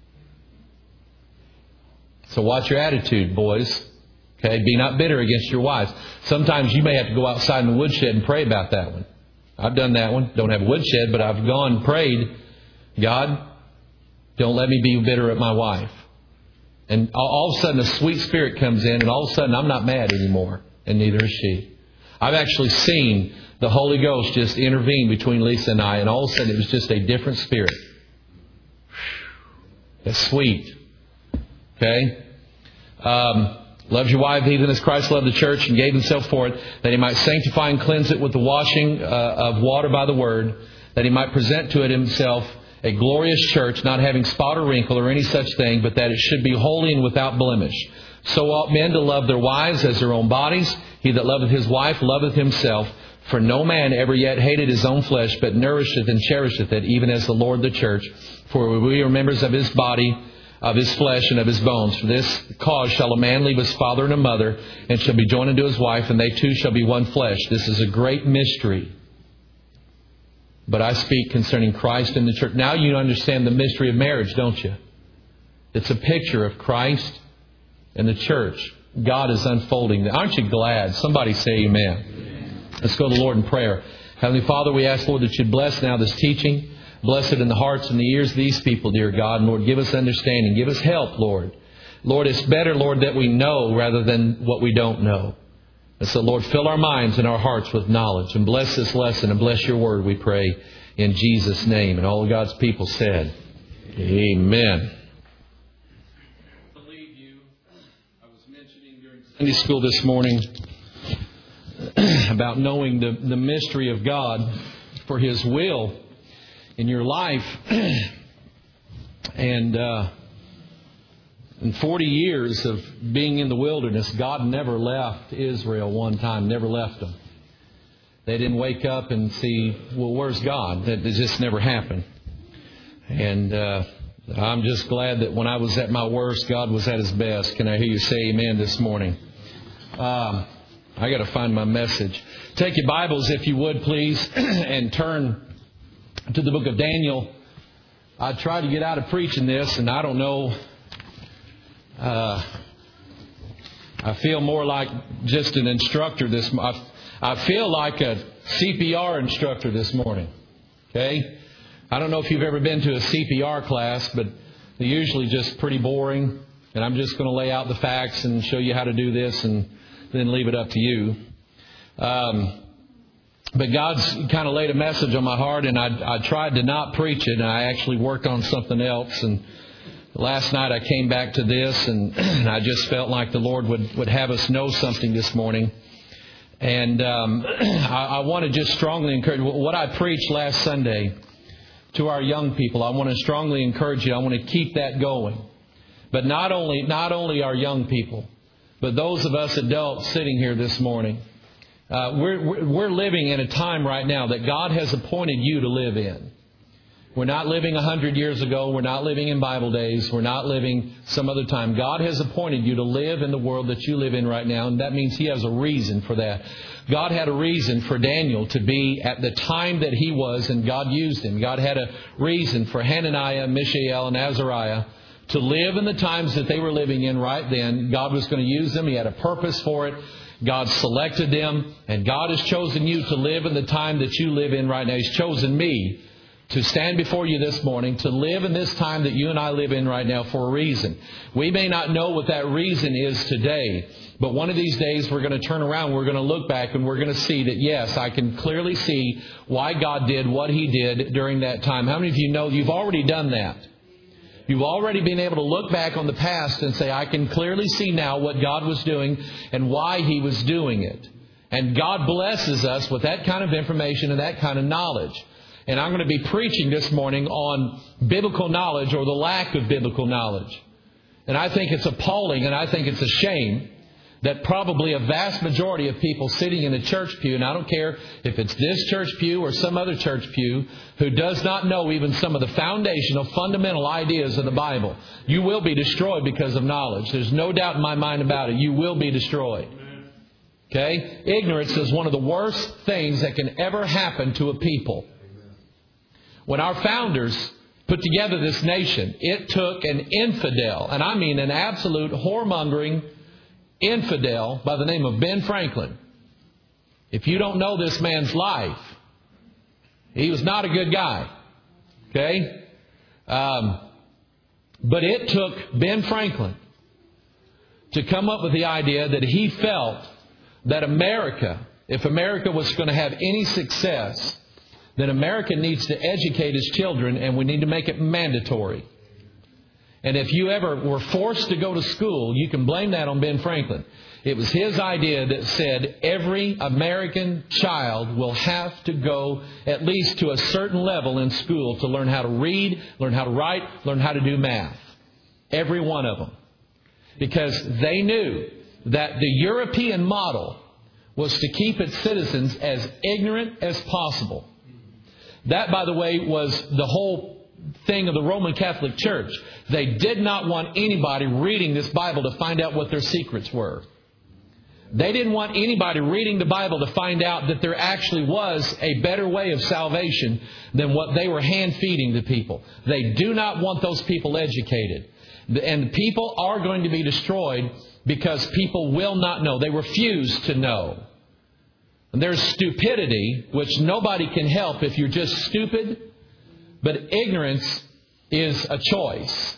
So watch your attitude, boys. Okay, be not bitter against your wives. Sometimes you may have to go outside in the woodshed and pray about that one. I've done that one. Don't have a woodshed, but I've gone and prayed, God, don't let me be bitter at my wife. And all of a sudden a sweet spirit comes in, and all of a sudden I'm not mad anymore, and neither is she. I've actually seen the Holy Ghost just intervene between Lisa and I, and all of a sudden it was just a different spirit. That's sweet. Okay? Um, loves your wife even as Christ loved the church and gave Himself for it, that He might sanctify and cleanse it with the washing uh, of water by the Word, that He might present to it Himself a glorious church, not having spot or wrinkle or any such thing, but that it should be holy and without blemish. So ought men to love their wives as their own bodies. He that loveth his wife loveth himself. For no man ever yet hated his own flesh, but nourisheth and cherisheth it, even as the Lord the church. For we are members of his body, of his flesh, and of his bones. For this cause shall a man leave his father and a mother, and shall be joined unto his wife, and they two shall be one flesh. This is a great mystery. But I speak concerning Christ and the church. Now you understand the mystery of marriage, don't you? It's a picture of Christ and the church. God is unfolding. Aren't you glad? Somebody say amen. Let's go to the Lord in prayer. Heavenly Father, we ask, Lord, that you'd bless now this teaching. Bless it in the hearts and the ears of these people, dear God. And Lord, give us understanding. Give us help, Lord. Lord, it's better, Lord, that we know rather than what we don't know. And so, Lord, fill our minds and our hearts with knowledge. And bless this lesson and bless your word, we pray, in Jesus' name. And all of God's people said, amen. I believe you. I was mentioning during Sunday school this morning about knowing the, the mystery of God for His will in your life. And uh, in forty years of being in the wilderness, God never left Israel one time, never left them. They didn't wake up and see, well, where's God? That just never happened. And uh, I'm just glad that when I was at my worst, God was at His best. Can I hear you say amen this morning? Um, I got to find my message. Take your Bibles, if you would, please, and turn to the book of Daniel. I tried to get out of preaching this, and I don't know. Uh, I feel more like just an instructor this. I, I feel like a C P R instructor this morning. Okay, I don't know if you've ever been to a C P R class, but they're usually just pretty boring. And I'm just going to lay out the facts and show you how to do this, and then leave it up to you. Um, but God's kind of laid a message on my heart, and I, I tried to not preach it, and I actually worked on something else. And last night I came back to this, and, and I just felt like the Lord would, would have us know something this morning. And um, I, I want to just strongly encourage what I preached last Sunday to our young people. I want to strongly encourage you. I want to keep that going. But not only not only our young people, but those of us adults sitting here this morning, uh, we're, we're living in a time right now that God has appointed you to live in. We're not living a hundred years ago. We're not living in Bible days. We're not living some other time. God has appointed you to live in the world that you live in right now, and that means He has a reason for that. God had a reason for Daniel to be at the time that he was, and God used him. God had a reason for Hananiah, Mishael, and Azariah to live in the times that they were living in right then. God was going to use them. He had a purpose for it. God selected them. And God has chosen you to live in the time that you live in right now. He's chosen me to stand before you this morning, to live in this time that you and I live in right now for a reason. We may not know what that reason is today, but one of these days we're going to turn around, we're going to look back, and we're going to see that, yes, I can clearly see why God did what He did during that time. How many of you know you've already done that? You've already been able to look back on the past and say, I can clearly see now what God was doing and why He was doing it. And God blesses us with that kind of information and that kind of knowledge. And I'm going to be preaching this morning on biblical knowledge, or the lack of biblical knowledge. And I think it's appalling, and I think it's a shame that probably a vast majority of people sitting in a church pew, and I don't care if it's this church pew or some other church pew, who does not know even some of the foundational, fundamental ideas of the Bible. You will be destroyed because of knowledge. There's no doubt in my mind about it. You will be destroyed. Okay? Ignorance is one of the worst things that can ever happen to a people. When our founders put together this nation, it took an infidel, and I mean an absolute whoremongering infidel by the name of Ben Franklin. If you don't know this man's life, he was not a good guy. Okay? Um, but it took Ben Franklin to come up with the idea that he felt that America, if America was going to have any success, then America needs to educate its children, and we need to make it mandatory. And if you ever were forced to go to school, you can blame that on Ben Franklin. It was his idea that said every American child will have to go at least to a certain level in school to learn how to read, learn how to write, learn how to do math. Every one of them. Because they knew that the European model was to keep its citizens as ignorant as possible. That, by the way, was the whole thing of the Roman Catholic Church. They did not want anybody reading this Bible to find out what their secrets were. They didn't want anybody reading the Bible to find out that there actually was a better way of salvation than what they were hand-feeding to people. They do not want those people educated. And people are going to be destroyed because people will not know. They refuse to know. And there's stupidity, which nobody can help if you're just stupid. But ignorance is a choice.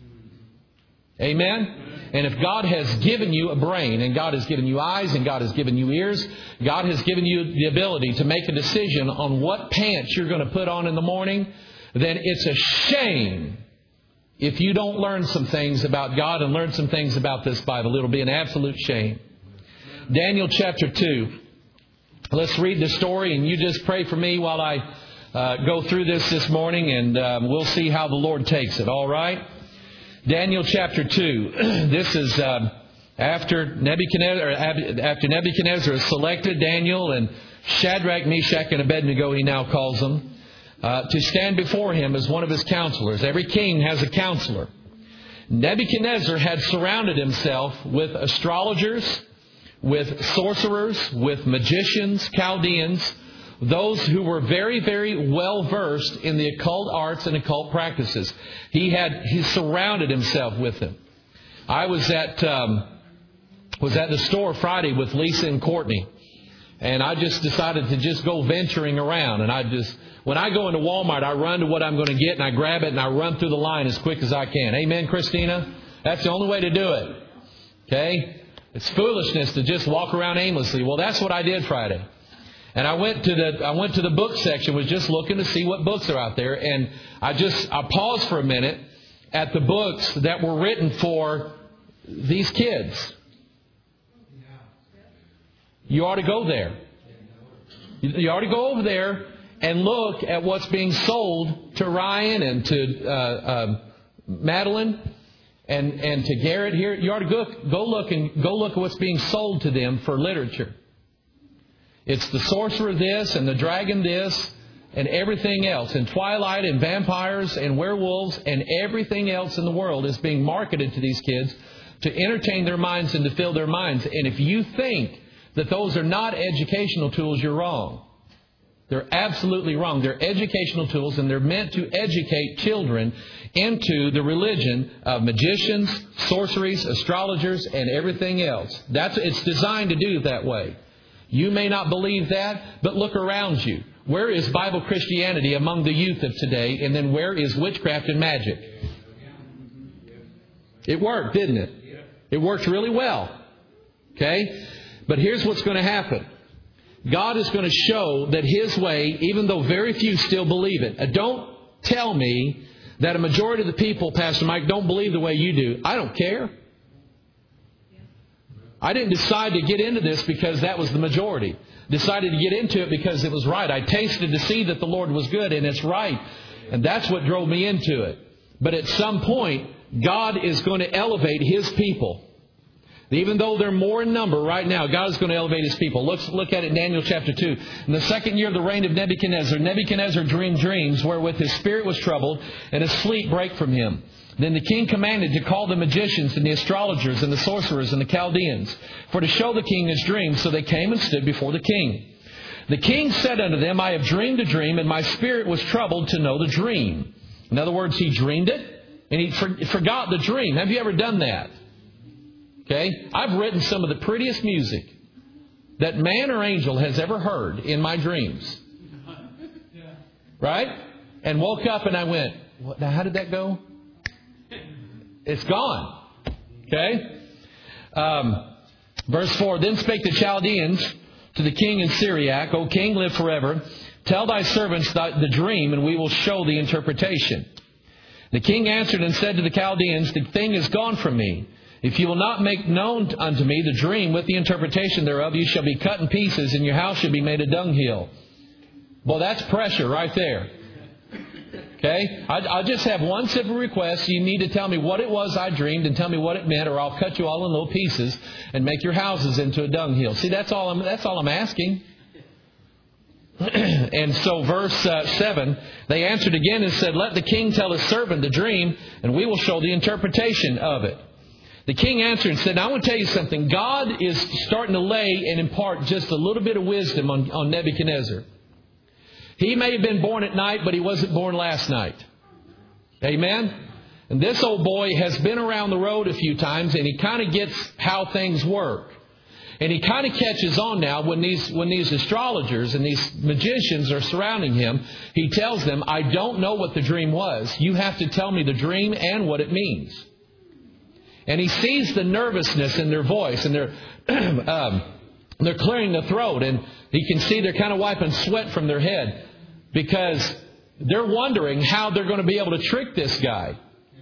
Amen? And if God has given you a brain, and God has given you eyes, and God has given you ears, God has given you the ability to make a decision on what pants you're going to put on in the morning, then it's a shame if you don't learn some things about God and learn some things about this Bible. It'll be an absolute shame. Daniel chapter two. Let's read the story, and you just pray for me while I uh, go through this this morning, and um, we'll see how the Lord takes it. All right? Daniel chapter two. This is uh, after Nebuchadnezzar, after Nebuchadnezzar has selected Daniel and Shadrach, Meshach, and Abednego, he now calls them, uh, to stand before him as one of his counselors. Every king has a counselor. Nebuchadnezzar had surrounded himself with astrologers, with sorcerers, with magicians, Chaldeans, those who were very, very well versed in the occult arts and occult practices. He had he surrounded himself with them. I was at um, was at the store Friday with Lisa and Courtney, and I just decided to just go venturing around. And I just when I go into Walmart, I run to what I'm going to get, and I grab it, and I run through the line as quick as I can. Amen, Christina? That's the only way to do it. Okay? It's foolishness to just walk around aimlessly. Well, that's what I did Friday. And I went to the I went to the book section, was just looking to see what books are out there. And I just I paused for a minute at the books that were written for these kids. You ought to go there. You ought to go over there and look at what's being sold to Ryan and to uh, uh, Madeline. And and to Garrett here, you ought to go, go look and go look at what's being sold to them for literature. It's the sorcerer this and the dragon this and everything else. And Twilight and vampires and werewolves and everything else in the world is being marketed to these kids to entertain their minds and to fill their minds. And if you think that those are not educational tools, you're wrong. They're absolutely wrong. They're educational tools, and they're meant to educate children into the religion of magicians, sorceries, astrologers, and everything else. That's it's designed to do it that way. You may not believe that, but look around you. Where is Bible Christianity among the youth of today? And then where is witchcraft and magic? It worked, didn't it? It worked really well. Okay? But here's what's going to happen. God is going to show that His way, even though very few still believe it. Uh, don't tell me that a majority of the people, Pastor Mike, don't believe the way you do. I don't care. I didn't decide to get into this because that was the majority. Decided to get into it because it was right. I tasted to see that the Lord was good, and it's right. And that's what drove me into it. But at some point, God is going to elevate His people. Even though they're more in number right now, God is going to elevate His people. Let's look at it in Daniel chapter two. In the second year of the reign of Nebuchadnezzar, Nebuchadnezzar dreamed dreams wherewith his spirit was troubled, and his sleep brake from him. Then the king commanded to call the magicians and the astrologers and the sorcerers and the Chaldeans, for to show the king his dreams. So they came and stood before the king. The king said unto them, I have dreamed a dream, and my spirit was troubled to know the dream. In other words, he dreamed it, and he for- forgot the dream. Have you ever done that? Okay, I've written some of the prettiest music that man or angel has ever heard in my dreams. Right? And woke up and I went, what, now how did that go? It's gone. Okay? Um, verse four, Then spake the Chaldeans to the king in Syriac, O king, live forever. Tell thy servants the, the dream, and we will show the interpretation. The king answered and said to the Chaldeans, the thing is gone from me. If you will not make known unto me the dream with the interpretation thereof, you shall be cut in pieces, and your house shall be made a dunghill. Well, that's pressure right there. Okay? I, I just have one simple request. You need to tell me what it was I dreamed and tell me what it meant, or I'll cut you all in little pieces and make your houses into a dunghill. See, that's all I'm, that's all I'm asking. And so verse uh, seven, they answered again and said, let the king tell his servant the dream, and we will show the interpretation of it. The king answered and said, now I want to tell you something. God is starting to lay and impart just a little bit of wisdom on, on Nebuchadnezzar. He may have been born at night, but he wasn't born last night. Amen? And this old boy has been around the road a few times, and he kind of gets how things work. And he kind of catches on now when these when these astrologers and these magicians are surrounding him. He tells them, I don't know what the dream was. You have to tell me the dream and what it means. And he sees the nervousness in their voice, and they're um, they're clearing the throat, and he can see they're kind of wiping sweat from their head because they're wondering how they're going to be able to trick this guy.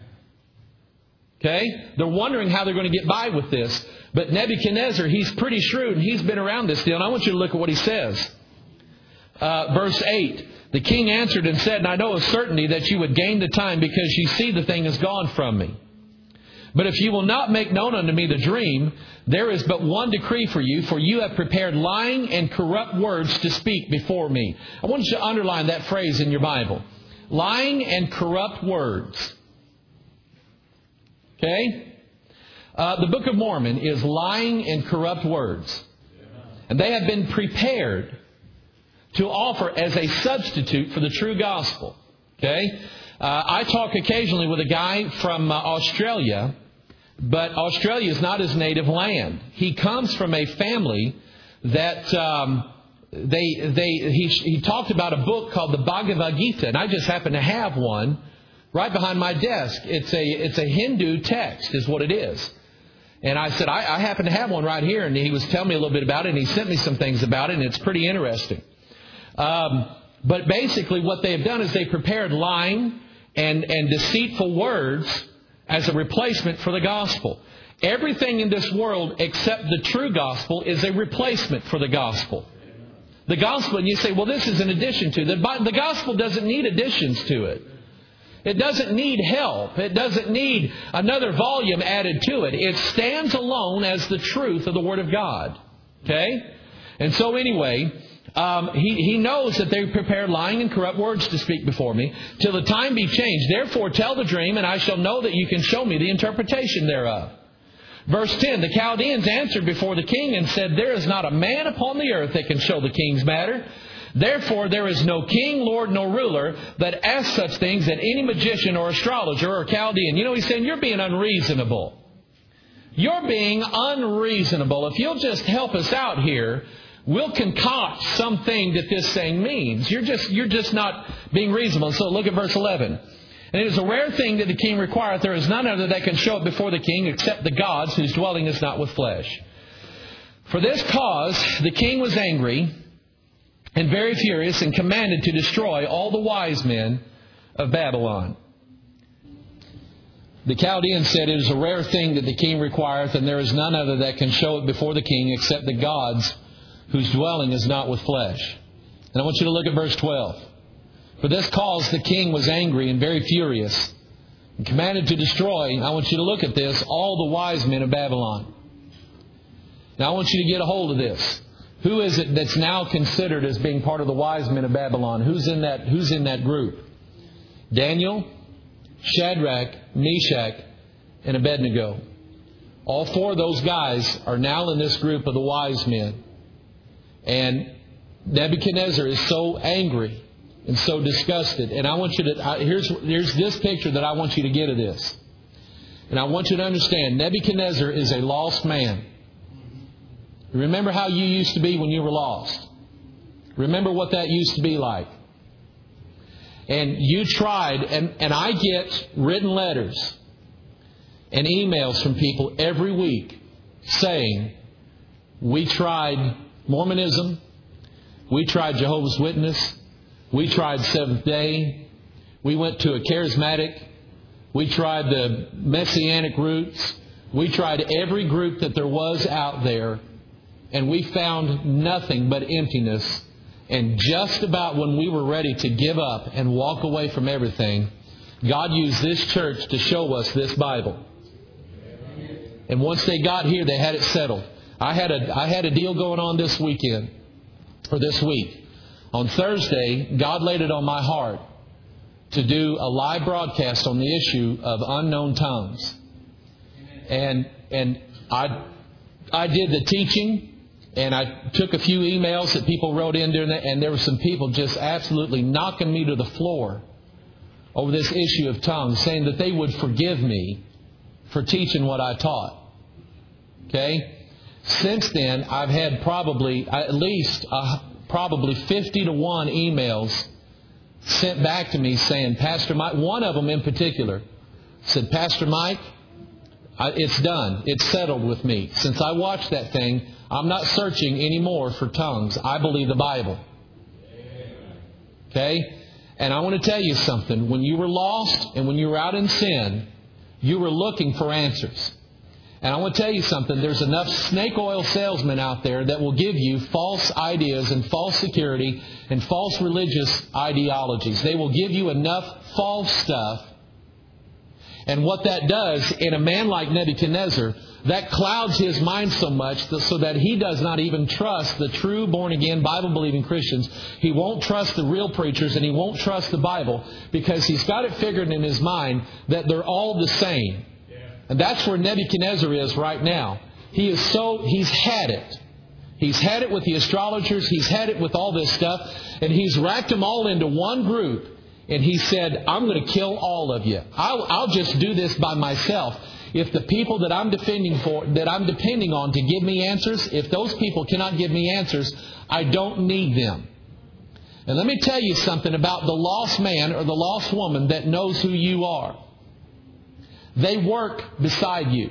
Okay? They're wondering how they're going to get by with this. But Nebuchadnezzar, he's pretty shrewd, and he's been around this deal. And I want you to look at what he says. Uh, verse eight. The king answered and said, and I know of certainty that you would gain the time because you see the thing is gone from me. But if you will not make known unto me the dream, there is but one decree for you, for you have prepared lying and corrupt words to speak before me. I want you to underline that phrase in your Bible. Lying and corrupt words. Okay? Uh, the Book of Mormon is lying and corrupt words. And they have been prepared to offer as a substitute for the true gospel. Okay? Uh, I talk occasionally with a guy from uh, Australia, but Australia is not his native land. He comes from a family that um, they they he, he talked about a book called the Bhagavad Gita, and I just happen to have one right behind my desk. It's a it's a Hindu text, is what it is. And I said, I, I happen to have one right here, and he was telling me a little bit about it, and he sent me some things about it, and it's pretty interesting. Um, but basically, what they have done is they prepared lying and and deceitful words as a replacement for the gospel. Everything in this world except the true gospel is a replacement for the gospel. The gospel, and you say, well, this is an addition to. The, the gospel doesn't need additions to it. It doesn't need help. It doesn't need another volume added to it. It stands alone as the truth of the Word of God. Okay? And so anyway, um, he, he knows that they prepared lying and corrupt words to speak before me, till the time be changed. Therefore tell the dream, and I shall know that you can show me the interpretation thereof. Verse ten, the Chaldeans answered before the king and said, there is not a man upon the earth that can show the king's matter. Therefore there is no king, lord, nor ruler that asks such things that any magician or astrologer or Chaldean. You know, he's saying, you're being unreasonable. You're being unreasonable. If you'll just help us out here, we'll concoct something that this thing means. You're just you're just not being reasonable. So look at verse eleven. And it is a rare thing that the king requireth. There is none other that can show it before the king except the gods, whose dwelling is not with flesh. For this cause the king was angry and very furious, and commanded to destroy all the wise men of Babylon. The Chaldeans said, it is a rare thing that the king requireth, and there is none other that can show it before the king except the gods, whose dwelling is not with flesh. And I want you to look at verse twelve. For this cause the king was angry and very furious, and commanded to destroy, I want you to look at this, all the wise men of Babylon. Now I want you to get a hold of this. Who is it that's now considered as being part of the wise men of Babylon? Who's in that, who's in that group? Daniel, Shadrach, Meshach, and Abednego. All four of those guys are now in this group of the wise men. And Nebuchadnezzar is so angry and so disgusted. And I want you to, uh, here's, here's this picture that I want you to get of this. And I want you to understand, Nebuchadnezzar is a lost man. Remember how you used to be when you were lost. Remember what that used to be like. And you tried, and, and I get written letters and emails from people every week saying, we tried Mormonism, we tried Jehovah's Witness, we tried Seventh Day, we went to a charismatic, We tried the Messianic roots. We tried every group that there was out there. And we found nothing but emptiness. And just about when we were ready to give up and walk away from everything, God used this church to show us this Bible. And once they got here, they had it settled. I had a I had a deal going on this weekend, or this week. On Thursday, God laid it on my heart to do a live broadcast on the issue of unknown tongues. And and I I did the teaching, and I took a few emails that people wrote in during that, and there were some people just absolutely knocking me to the floor over this issue of tongues, saying that they would forgive me for teaching what I taught. Okay? Since then, I've had probably at least uh, probably fifty to one emails sent back to me saying, Pastor Mike, one of them in particular said, Pastor Mike, I, it's done. It's settled with me. Since I watched that thing, I'm not searching anymore for tongues. I believe the Bible. Okay? And I want to tell you something. When you were lost and when you were out in sin, you were looking for answers. And I want to tell you something. There's enough snake oil salesmen out there that will give you false ideas and false security and false religious ideologies. They will give you enough false stuff. And what that does in a man like Nebuchadnezzar, that clouds his mind so much so that he does not even trust the true born-again, Bible-believing Christians. He won't trust the real preachers, and he won't trust the Bible because he's got it figured in his mind that they're all the same. And that's where Nebuchadnezzar is right now. He is so, he's had it. He's had it with the astrologers. He's had it with all this stuff. And he's racked them all into one group. And he said, I'm going to kill all of you. I'll, I'll just do this by myself. If the people that I'm defending for, that I'm depending on to give me answers, if those people cannot give me answers, I don't need them. And let me tell you something about the lost man or the lost woman that knows who you are. They work beside you.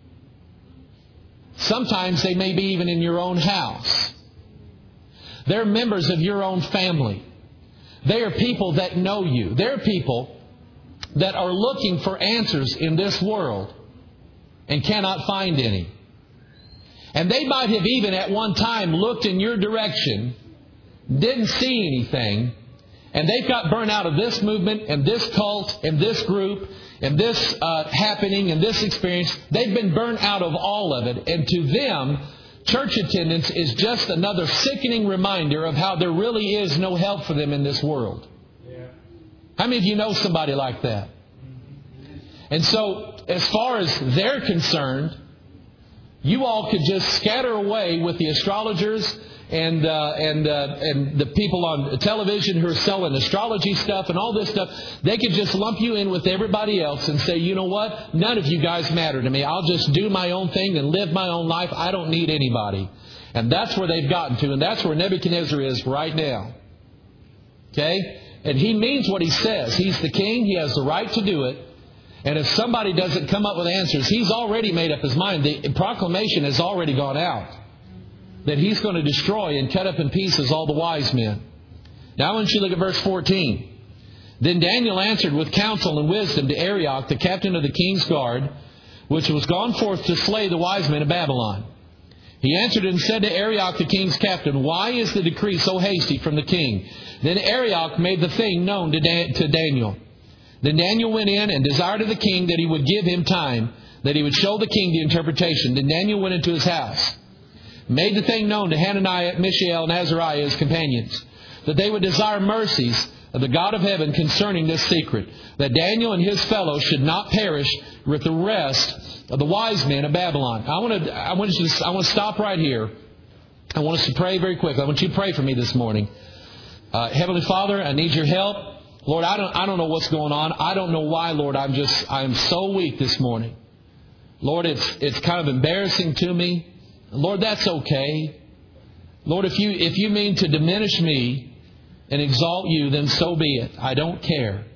Sometimes they may be even in your own house. They're members of your own family. They are people that know you. They're people that are looking for answers in this world and cannot find any. And they might have even at one time looked in your direction, didn't see anything, and they've got burnt out of this movement and this cult and this group and this uh, happening and this experience. They've been burnt out of all of it. And to them, church attendance is just another sickening reminder of how there really is no help for them in this world. Yeah. How many of you know somebody like that? And so, as far as they're concerned, you all could just scatter away with the astrologers and uh, and uh, and the people on television who are selling astrology stuff and all this stuff. They could just lump you in with everybody else and say, you know what? None of you guys matter to me. I'll just do my own thing and live my own life. I don't need anybody. And that's where they've gotten to. And that's where Nebuchadnezzar is right now. Okay? And he means what he says. He's the king. He has the right to do it. And if somebody doesn't come up with answers, he's already made up his mind. The proclamation has already gone out that he's going to destroy and cut up in pieces all the wise men. Now I want you to look at verse fourteen. Then Daniel answered with counsel and wisdom to Arioch, the captain of the king's guard, which was gone forth to slay the wise men of Babylon. He answered and said to Arioch, the king's captain, why is the decree so hasty from the king? Then Arioch made the thing known to, Dan- to Daniel. Then Daniel went in and desired of the king that he would give him time, that he would show the king the interpretation. Then Daniel went into his house, made the thing known to Hananiah, Mishael, and Azariah, his companions, that they would desire mercies of the God of heaven concerning this secret, that Daniel and his fellows should not perish with the rest of the wise men of Babylon. I want to, I want to, I want to stop right here. I want us to pray very quickly. I want you to pray for me this morning. Uh, Heavenly Father, I need your help. Lord, I don't, I don't know what's going on. I don't know why, Lord. I'm just, I'm so weak this morning. Lord, it's, it's kind of embarrassing to me. Lord, that's okay. Lord, if you, if you mean to diminish me and exalt you, then so be it. I don't care.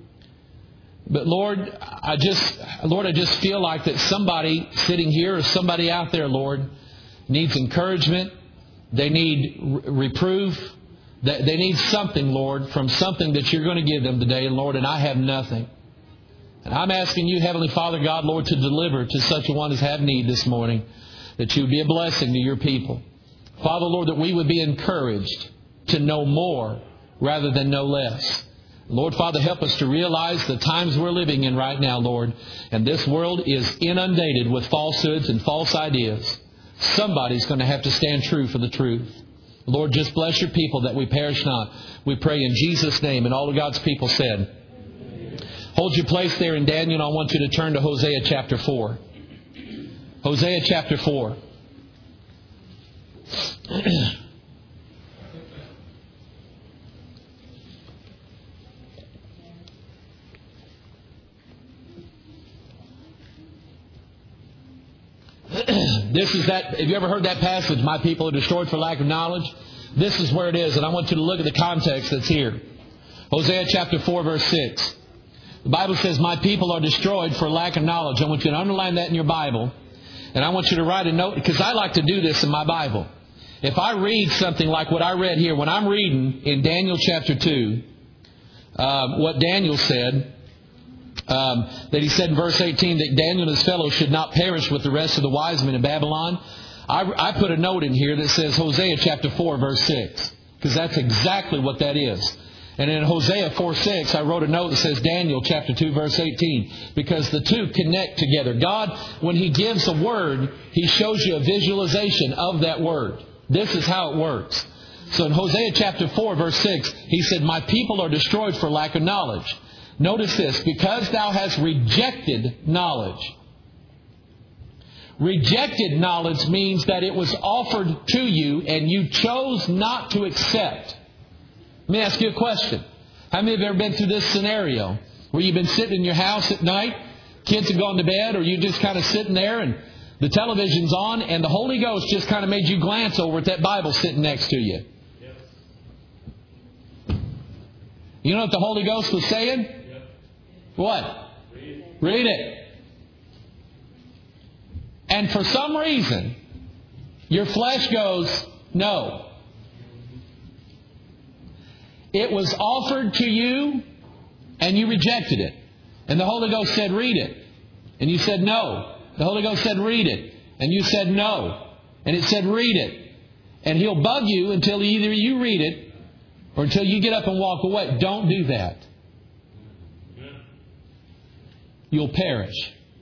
But Lord, I just, Lord, I just feel like that somebody sitting here or somebody out there, Lord, needs encouragement. They need re- reproof. They need something, Lord, from something that you're going to give them today. And Lord, and I have nothing. And I'm asking you, Heavenly Father, God, Lord, to deliver to such a one as have need this morning, that you would be a blessing to your people. Father, Lord, that we would be encouraged to know more rather than know less. Lord, Father, help us to realize the times we're living in right now, Lord. And this world is inundated with falsehoods and false ideas. Somebody's going to have to stand true for the truth. Lord, just bless your people that we perish not. We pray in Jesus' name. And all of God's people said, hold your place there in Daniel, and I want you to turn to Hosea chapter four. Hosea chapter four. This is that, have you ever heard that passage, my people are destroyed for lack of knowledge? This is where it is, and I want you to look at the context that's here. Hosea chapter four, verse six. The Bible says, my people are destroyed for lack of knowledge. I want you to underline that in your Bible. And I want you to write a note, because I like to do this in my Bible. If I read something like what I read here, when I'm reading in Daniel chapter two, uh, what Daniel said, um, that he said in verse eighteen that Daniel and his fellows should not perish with the rest of the wise men in Babylon, I, I put a note in here that says Hosea chapter four, verse six, because that's exactly what that is. And in Hosea four six, I wrote a note that says Daniel chapter two, verse eighteen, because the two connect together. God, when He gives a word, He shows you a visualization of that word. This is how it works. So in Hosea chapter four, verse six, He said, my people are destroyed for lack of knowledge. Notice this, because thou hast rejected knowledge. Rejected knowledge means that it was offered to you and you chose not to accept. Let me ask you a question. How many have ever been through this scenario where you've been sitting in your house at night, kids have gone to bed, or you just kind of sitting there and the television's on and the Holy Ghost just kind of made you glance over at that Bible sitting next to you? You know what the Holy Ghost was saying? What? Read. Read it. And for some reason, your flesh goes, no. It was offered to you, and you rejected it. And the Holy Ghost said, read it. And you said, no. The Holy Ghost said, read it. And you said, no. And it said, read it. And He'll bug you until either you read it, or until you get up and walk away. Don't do that. You'll perish.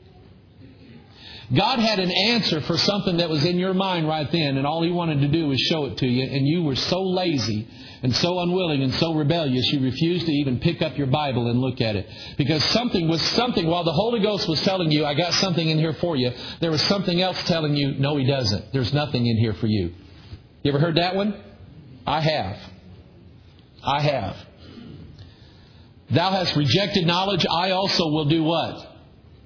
God had an answer for something that was in your mind right then, and all He wanted to do was show it to you, and you were so lazy and so unwilling and so rebellious, you refused to even pick up your Bible and look at it. Because something was something, while the Holy Ghost was telling you, I got something in here for you, there was something else telling you, no, He doesn't. There's nothing in here for you. You ever heard that one? I have. I have. Thou hast rejected knowledge, I also will do what?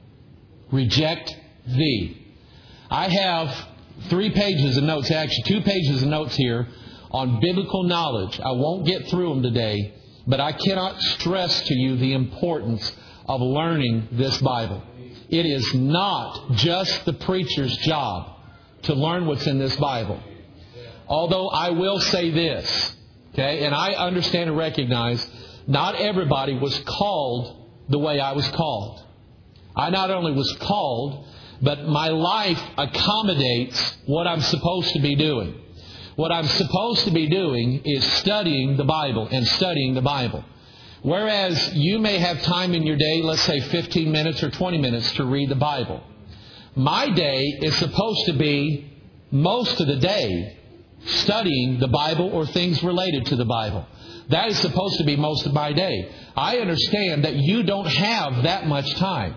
Reject thee. I have three pages of notes, actually two pages of notes here on biblical knowledge. I won't get through them today, but I cannot stress to you the importance of learning this Bible. It is not just the preacher's job to learn what's in this Bible. Although I will say this, okay, and I understand and recognize not everybody was called the way I was called. I not only was called, but my life accommodates what I'm supposed to be doing. What I'm supposed to be doing is studying the Bible and studying the Bible. Whereas you may have time in your day, let's say fifteen minutes or twenty minutes to read the Bible. My day is supposed to be most of the day studying the Bible or things related to the Bible. That is supposed to be most of my day. I understand that you don't have that much time.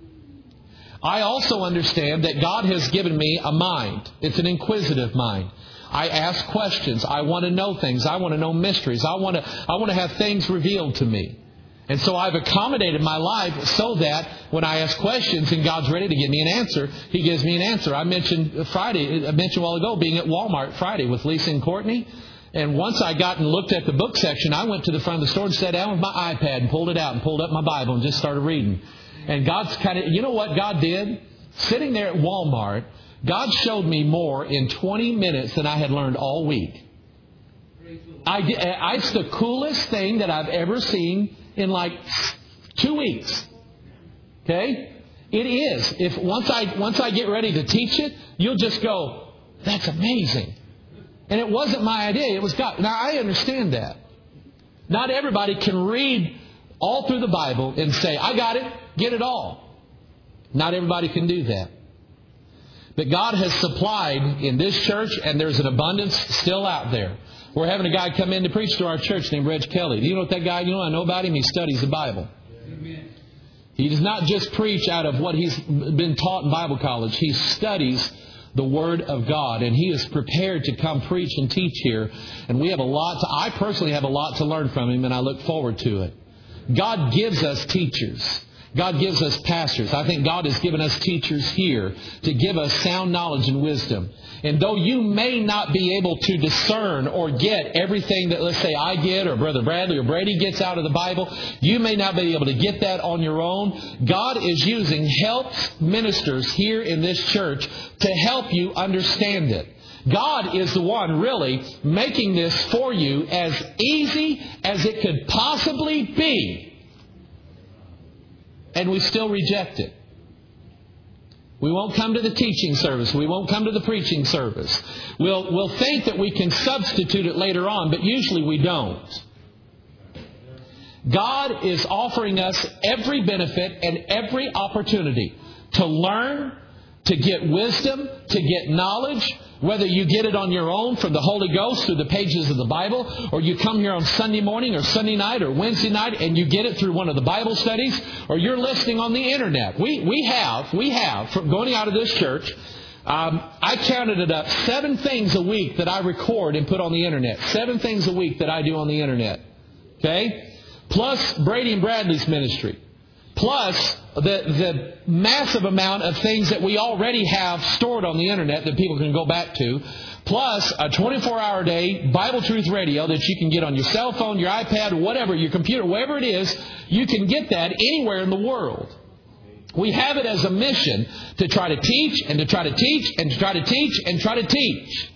I also understand that God has given me a mind. It's an inquisitive mind. I ask questions. I want to know things. I want to know mysteries. I want to, I want to have things revealed to me. And so I've accommodated my life so that when I ask questions and God's ready to give me an answer, He gives me an answer. I mentioned Friday, I mentioned a while ago being at Walmart Friday with Lisa and Courtney. And once I got and looked at the book section, I went to the front of the store and sat down with my iPad and pulled it out and pulled up my Bible and just started reading. And God's kind of, you know what God did? Sitting there at Walmart, God showed me more in twenty minutes than I had learned all week. I, it's the coolest thing that I've ever seen in like two weeks. Okay? It is. If once I once I get ready to teach it, you'll just go, that's amazing. And it wasn't my idea. It was God. Now, I understand that. Not everybody can read all through the Bible and say, I got it, get it all. Not everybody can do that. But God has supplied in this church, and there's an abundance still out there. We're having a guy come in to preach to our church named Reg Kelly. Do you know what that guy, you know, I know about him. He studies the Bible. Amen. He does not just preach out of what he's been taught in Bible college. He studies the Word of God, and he is prepared to come preach and teach here. And we have a lot to, I personally have a lot to learn from him, and I look forward to it. God gives us teachers. God gives us pastors. I think God has given us teachers here to give us sound knowledge and wisdom. And though you may not be able to discern or get everything that, let's say, I get or Brother Bradley or Brady gets out of the Bible, you may not be able to get that on your own. God is using helps ministers here in this church to help you understand it. God is the one really making this for you as easy as it could possibly be. And we still reject it. We won't come to the teaching service. We won't come to the preaching service. We'll, we'll think that we can substitute it later on, but usually we don't. God is offering us every benefit and every opportunity to learn, to get wisdom, to get knowledge. Whether you get it on your own from the Holy Ghost through the pages of the Bible, or you come here on Sunday morning or Sunday night or Wednesday night and you get it through one of the Bible studies, or you're listening on the Internet. We we have, we have, from going out of this church, um, I counted it up, seven things a week that I record and put on the Internet. Seven things a week that I do on the Internet. Okay? Plus Brady and Bradley's ministry. Plus the, the massive amount of things that we already have stored on the Internet that people can go back to. Plus a twenty-four hour day Bible Truth Radio that you can get on your cell phone, your iPad, whatever, your computer, wherever it is. You can get that anywhere in the world. We have it as a mission to try to teach and to try to teach and to try to teach and try to teach.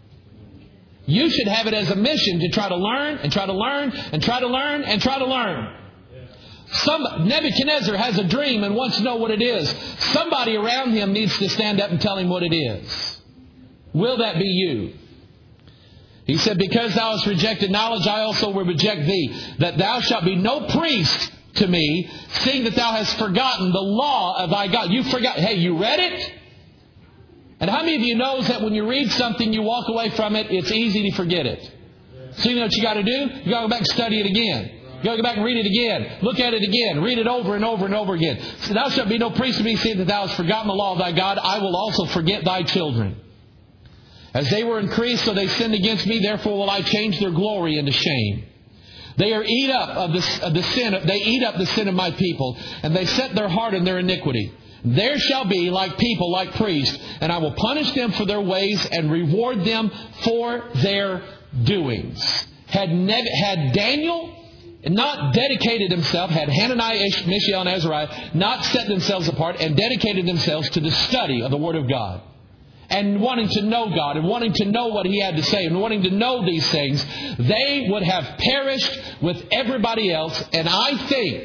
You should have it as a mission to try to learn and try to learn and try to learn and try to learn. Some, Nebuchadnezzar has a dream and wants to know what it is. Somebody around him needs to stand up and tell him what it is. Will that be you? He said, because thou hast rejected knowledge, I also will reject thee. That thou shalt be no priest to me, seeing that thou hast forgotten the law of thy God. You forgot. Hey, you read it? And how many of you knows that when you read something, you walk away from it, it's easy to forget it? So you know what you got to do? You got to go back and study it again. You got to go back and read it again. Look at it again. Read it over and over and over again. So thou shalt be no priest to me, seeing that thou hast forgotten the law of thy God. I will also forget thy children. As they were increased, so they sinned against me. Therefore will I change their glory into shame. They are eat up of the, of the sin. They eat up the sin of my people, and they set their heart in their iniquity. There shall be like people, like priests, and I will punish them for their ways and reward them for their doings. Had Neb- had Daniel not dedicated himself, had Hananiah, Mishael, and Azariah not set themselves apart and dedicated themselves to the study of the Word of God, and wanting to know God and wanting to know what He had to say and wanting to know these things, they would have perished with everybody else. And I think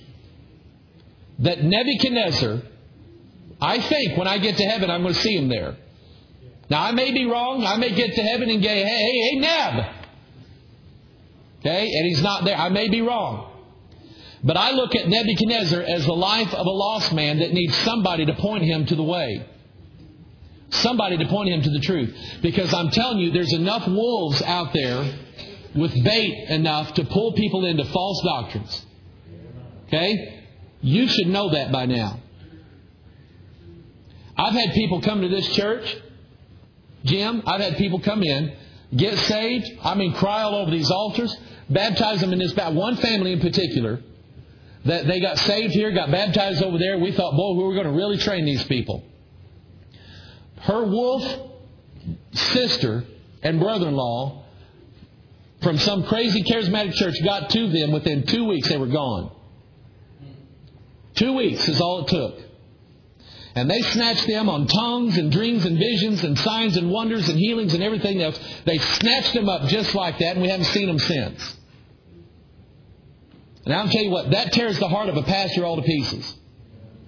that Nebuchadnezzar, I think when I get to heaven, I'm going to see him there. Now, I may be wrong. I may get to heaven and go, hey, hey, hey, Neb. Okay, and he's not there. I may be wrong. But I look at Nebuchadnezzar as the life of a lost man that needs somebody to point him to the way. Somebody to point him to the truth. Because I'm telling you, there's enough wolves out there with bait enough to pull people into false doctrines. Okay? You should know that by now. I've had people come to this church, Jim. I've had people come in, get saved. I mean, cry all over these altars. Baptize them in this. One family in particular, that they got saved here, got baptized over there. We thought, boy, we were going to really train these people. Her wolf sister and brother-in-law from some crazy charismatic church got to them. Within two weeks, they were gone. Two weeks is all it took. And they snatched them on tongues and dreams and visions and signs and wonders and healings and everything else. They snatched them up just like that, and we haven't seen them since. And I'll tell you what, that tears the heart of a pastor all to pieces.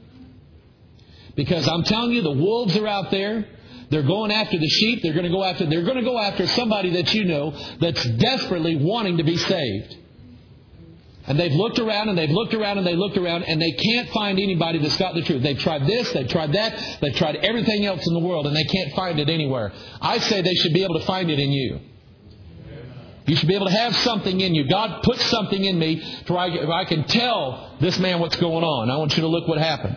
Because I'm telling you, the wolves are out there. They're going after the sheep. They're going to go after, they're going to go after somebody that you know that's desperately wanting to be saved. And they've looked around and they've looked around and they looked around and they can't find anybody that's got the truth. They've tried this, they've tried that, they've tried everything else in the world and they can't find it anywhere. I say they should be able to find it in you. You should be able to have something in you. God put something in me to where I can tell this man what's going on. I want you to look what happened.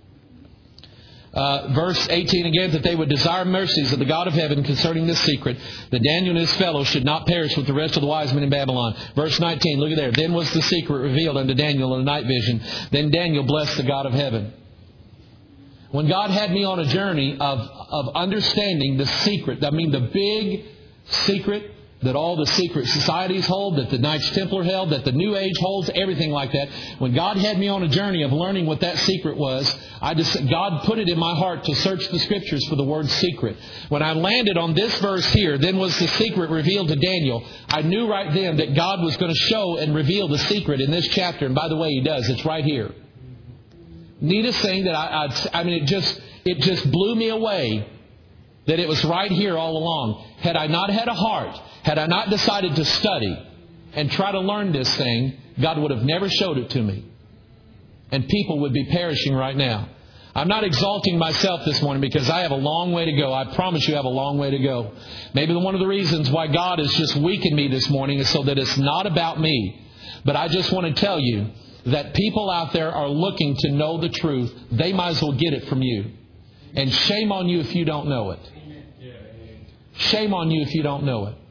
Uh, verse eighteen again, that they would desire mercies of the God of heaven concerning this secret, that Daniel and his fellows should not perish with the rest of the wise men in Babylon. Verse nineteen, look at there. Then was the secret revealed unto Daniel in a night vision. Then Daniel blessed the God of heaven. When God had me on a journey of, of understanding the secret, I mean the big secret that all the secret societies hold, that the Knights Templar held, that the New Age holds, everything like that. When God had me on a journey of learning what that secret was, I just, God put it in my heart to search the Scriptures for the word secret. When I landed on this verse here, then was the secret revealed to Daniel, I knew right then that God was going to show and reveal the secret in this chapter. And by the way, He does. It's right here. Neatest thing that I, I, I mean, it just, it just blew me away that it was right here all along. Had I not had a heart, had I not decided to study and try to learn this thing, God would have never showed it to me. And people would be perishing right now. I'm not exalting myself this morning because I have a long way to go. I promise you I have a long way to go. Maybe one of the reasons why God has just weakened me this morning is so that it's not about me. But I just want to tell you that people out there are looking to know the truth. They might as well get it from you. And shame on you if you don't know it. Shame on you if you don't know it.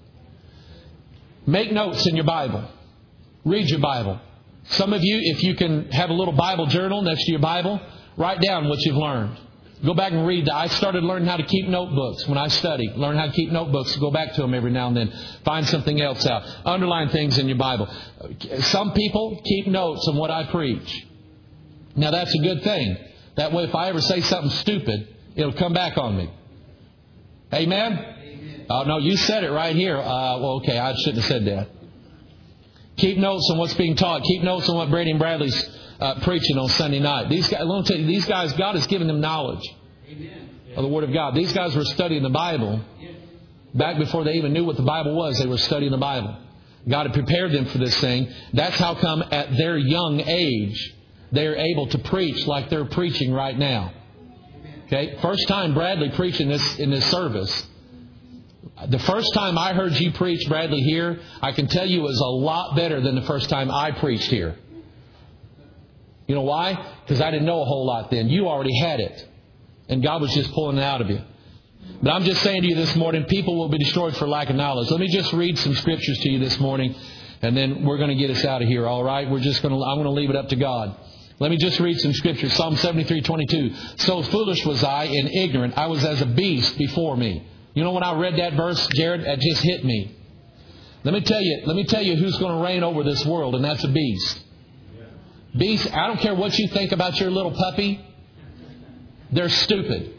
Make notes in your Bible. Read your Bible. Some of you, if you can have a little Bible journal next to your Bible, write down what you've learned. Go back and read. I started learning how to keep notebooks when I study. Learn how to keep notebooks. Go back to them every now and then. Find something else out. Underline things in your Bible. Some people keep notes on what I preach. Now that's a good thing. That way if I ever say something stupid, it'll come back on me. Amen? Oh, no, you said it right here. Uh, well, okay, I shouldn't have said that. Keep notes on what's being taught. Keep notes on what Brady and Bradley's uh, preaching on Sunday night. These guys, let me tell you, these guys, God has given them knowledge Amen. Of the Word of God. These guys were studying the Bible. Back before they even knew what the Bible was, they were studying the Bible. God had prepared them for this thing. That's how come at their young age, they're able to preach like they're preaching right now. Okay, first time Bradley preaching this in this service. The first time I heard you preach, Bradley, here, I can tell you it was a lot better than the first time I preached here. You know why? Because I didn't know a whole lot then. You already had it. And God was just pulling it out of you. But I'm just saying to you this morning, people will be destroyed for lack of knowledge. Let me just read some scriptures to you this morning, and then we're going to get us out of here, all right? We're just going to, I'm going to leave it up to God. Let me just read some scriptures. Psalm seventy-three twenty-two. So foolish was I and ignorant. I was as a beast before me. You know, when I read that verse, Jared, that just hit me. Let me tell you, let me tell you who's going to reign over this world, and that's a beast. Beast, I don't care what you think about your little puppy. They're stupid.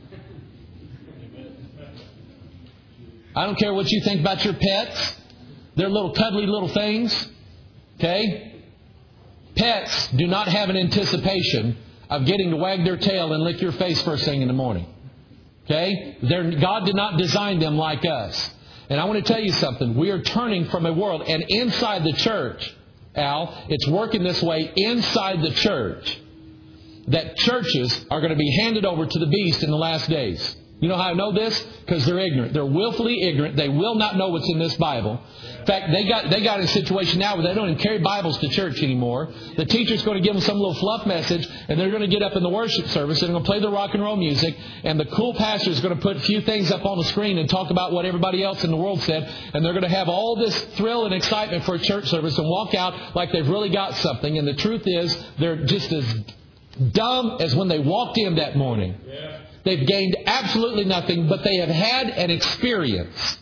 I don't care what you think about your pets. They're little cuddly little things. Okay? Pets do not have an anticipation of getting to wag their tail and lick your face first thing in the morning. Okay? They're, God did not design them like us. And I want to tell you something. We are turning from a world, and inside the church, Al, it's working this way inside the church, that churches are going to be handed over to the beast in the last days. You know how I know this? Because they're ignorant. They're willfully ignorant. They will not know what's in this Bible. In fact, they got they got in a situation now where they don't even carry Bibles to church anymore. The teacher's going to give them some little fluff message, and they're going to get up in the worship service, and they're going to play the rock and roll music, and the cool pastor is going to put a few things up on the screen and talk about what everybody else in the world said, and they're going to have all this thrill and excitement for a church service and walk out like they've really got something. And the truth is, they're just as dumb as when they walked in that morning. Yeah. They've gained absolutely nothing, but they have had an experience.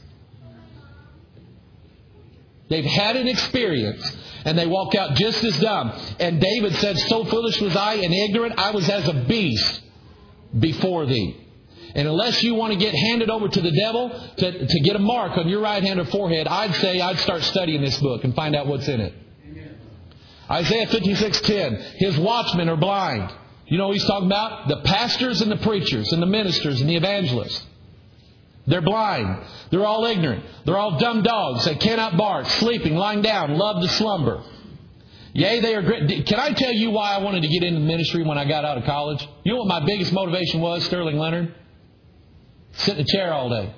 They've had an experience, and they walk out just as dumb. And David said, so foolish was I and ignorant, I was as a beast before thee. And unless you want to get handed over to the devil to, to get a mark on your right hand or forehead, I'd say I'd start studying this book and find out what's in it. Amen. Isaiah fifty-six ten, his watchmen are blind. You know what he's talking about? The pastors and the preachers and the ministers and the evangelists. They're blind. They're all ignorant. They're all dumb dogs. They cannot bark, sleeping, lying down, love to slumber. Yea, they are great. Can I tell you why I wanted to get into ministry when I got out of college? You know what my biggest motivation was, Sterling Leonard? Sit in a chair all day.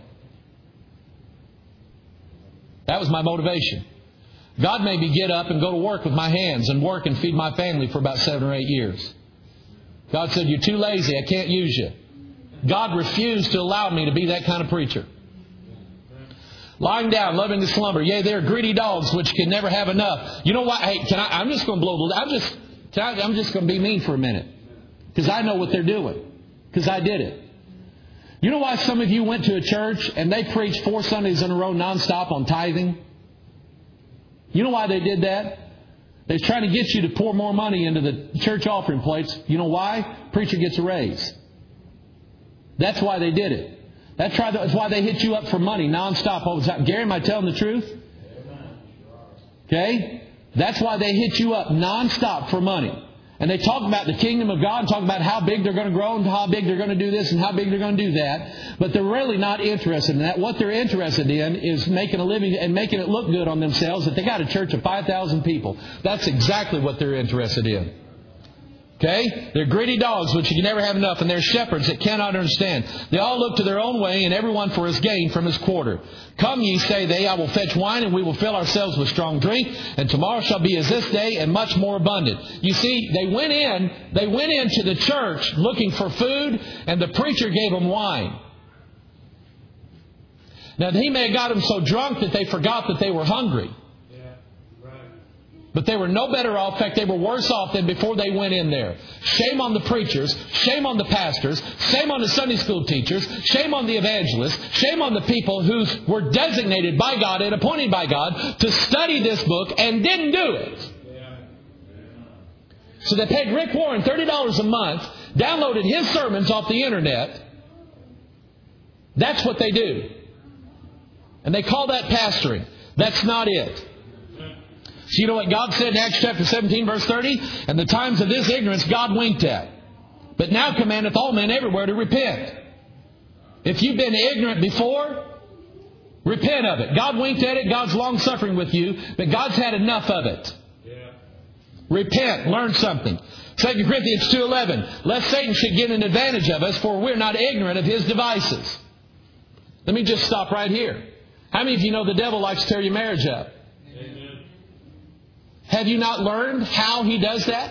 That was my motivation. God made me get up and go to work with my hands and work and feed my family for about seven or eight years. God said, you're too lazy. I can't use you. God refused to allow me to be that kind of preacher. Lying down, loving to slumber. Yea, they're greedy dogs which can never have enough. You know what? Hey, can I? I'm just going to blow the. I'm just. Can I, I'm just going to be mean for a minute because I know what they're doing because I did it. You know why some of you went to a church and they preached four Sundays in a row nonstop on tithing? You know why they did that? They're trying to get you to pour more money into the church offering plates. You know why? Preacher gets a raise. That's why they did it. That's why they hit you up for money nonstop all the time. Gary, am I telling the truth? Okay? That's why they hit you up nonstop for money. And they talk about the kingdom of God and talk about how big they're going to grow and how big they're going to do this and how big they're going to do that. But they're really not interested in that. What they're interested in is making a living and making it look good on themselves that they got a church of five thousand people. That's exactly what they're interested in. Okay? They're greedy dogs which you can never have enough, and they're shepherds that cannot understand. They all look to their own way, and everyone for his gain from his quarter. Come ye, say they, I will fetch wine, and we will fill ourselves with strong drink, and tomorrow shall be as this day, and much more abundant. You see, they went in, they went into the church looking for food, and the preacher gave them wine. Now, he may have got them so drunk that they forgot that they were hungry. But they were no better off. In fact, they were worse off than before they went in there. Shame on the preachers. Shame on the pastors. Shame on the Sunday school teachers. Shame on the evangelists. Shame on the people who were designated by God and appointed by God to study this book and didn't do it. So they paid Rick Warren thirty dollars a month, downloaded his sermons off the internet. That's what they do. And they call that pastoring. That's not it. So you know what God said in Acts chapter seventeen, verse thirty? And the times of this ignorance God winked at. But now commandeth all men everywhere to repent. If you've been ignorant before, repent of it. God winked at it. God's long-suffering with you. But God's had enough of it. Yeah. Repent. Learn something. Second Corinthians two eleven. Lest Satan should get an advantage of us, for we're not ignorant of his devices. Let me just stop right here. How many of you know the devil likes to tear your marriage up? Have you not learned how he does that?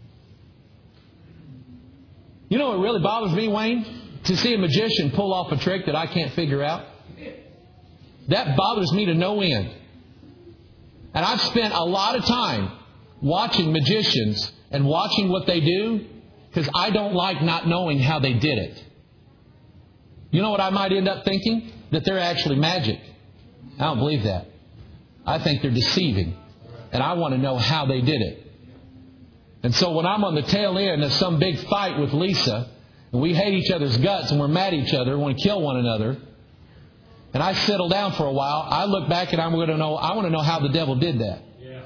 You know what really bothers me, Wayne? To see a magician pull off a trick that I can't figure out. That bothers me to no end. And I've spent a lot of time watching magicians and watching what they do because I don't like not knowing how they did it. You know what I might end up thinking? That they're actually magic. I don't believe that. I think they're deceiving. And I want to know how they did it. And so when I'm on the tail end of some big fight with Lisa, and we hate each other's guts, and we're mad at each other, and want to kill one another, and I settle down for a while, I look back and I'm going to know, I want to know how the devil did that.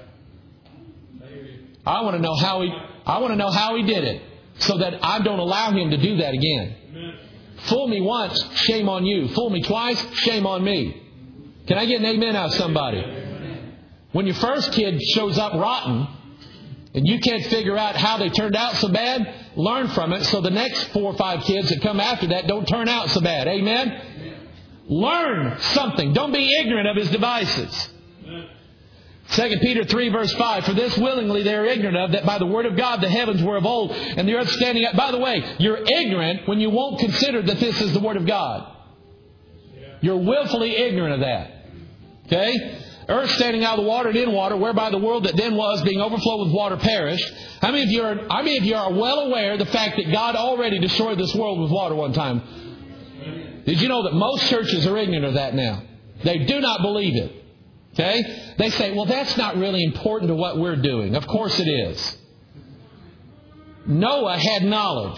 I want to know how he, I want to know how he did it, so that I don't allow him to do that again. Fool me once, shame on you. Fool me twice, shame on me. Can I get an amen out of somebody? When your first kid shows up rotten and you can't figure out how they turned out so bad, learn from it so the next four or five kids that come after that don't turn out so bad. Amen? Amen. Learn something. Don't be ignorant of his devices. Second Peter three verse five. For this willingly they are ignorant of, that by the word of God the heavens were of old and the earth standing up. By the way, you're ignorant when you won't consider that this is the word of God. You're willfully ignorant of that. Okay? Earth standing out of the water and in water, whereby the world that then was, being overflowed with water, perished. How many of you are, how many of you are well aware of the fact that God already destroyed this world with water one time? Did you know that most churches are ignorant of that now? They do not believe it. Okay? They say, well, that's not really important to what we're doing. Of course it is. Noah had knowledge.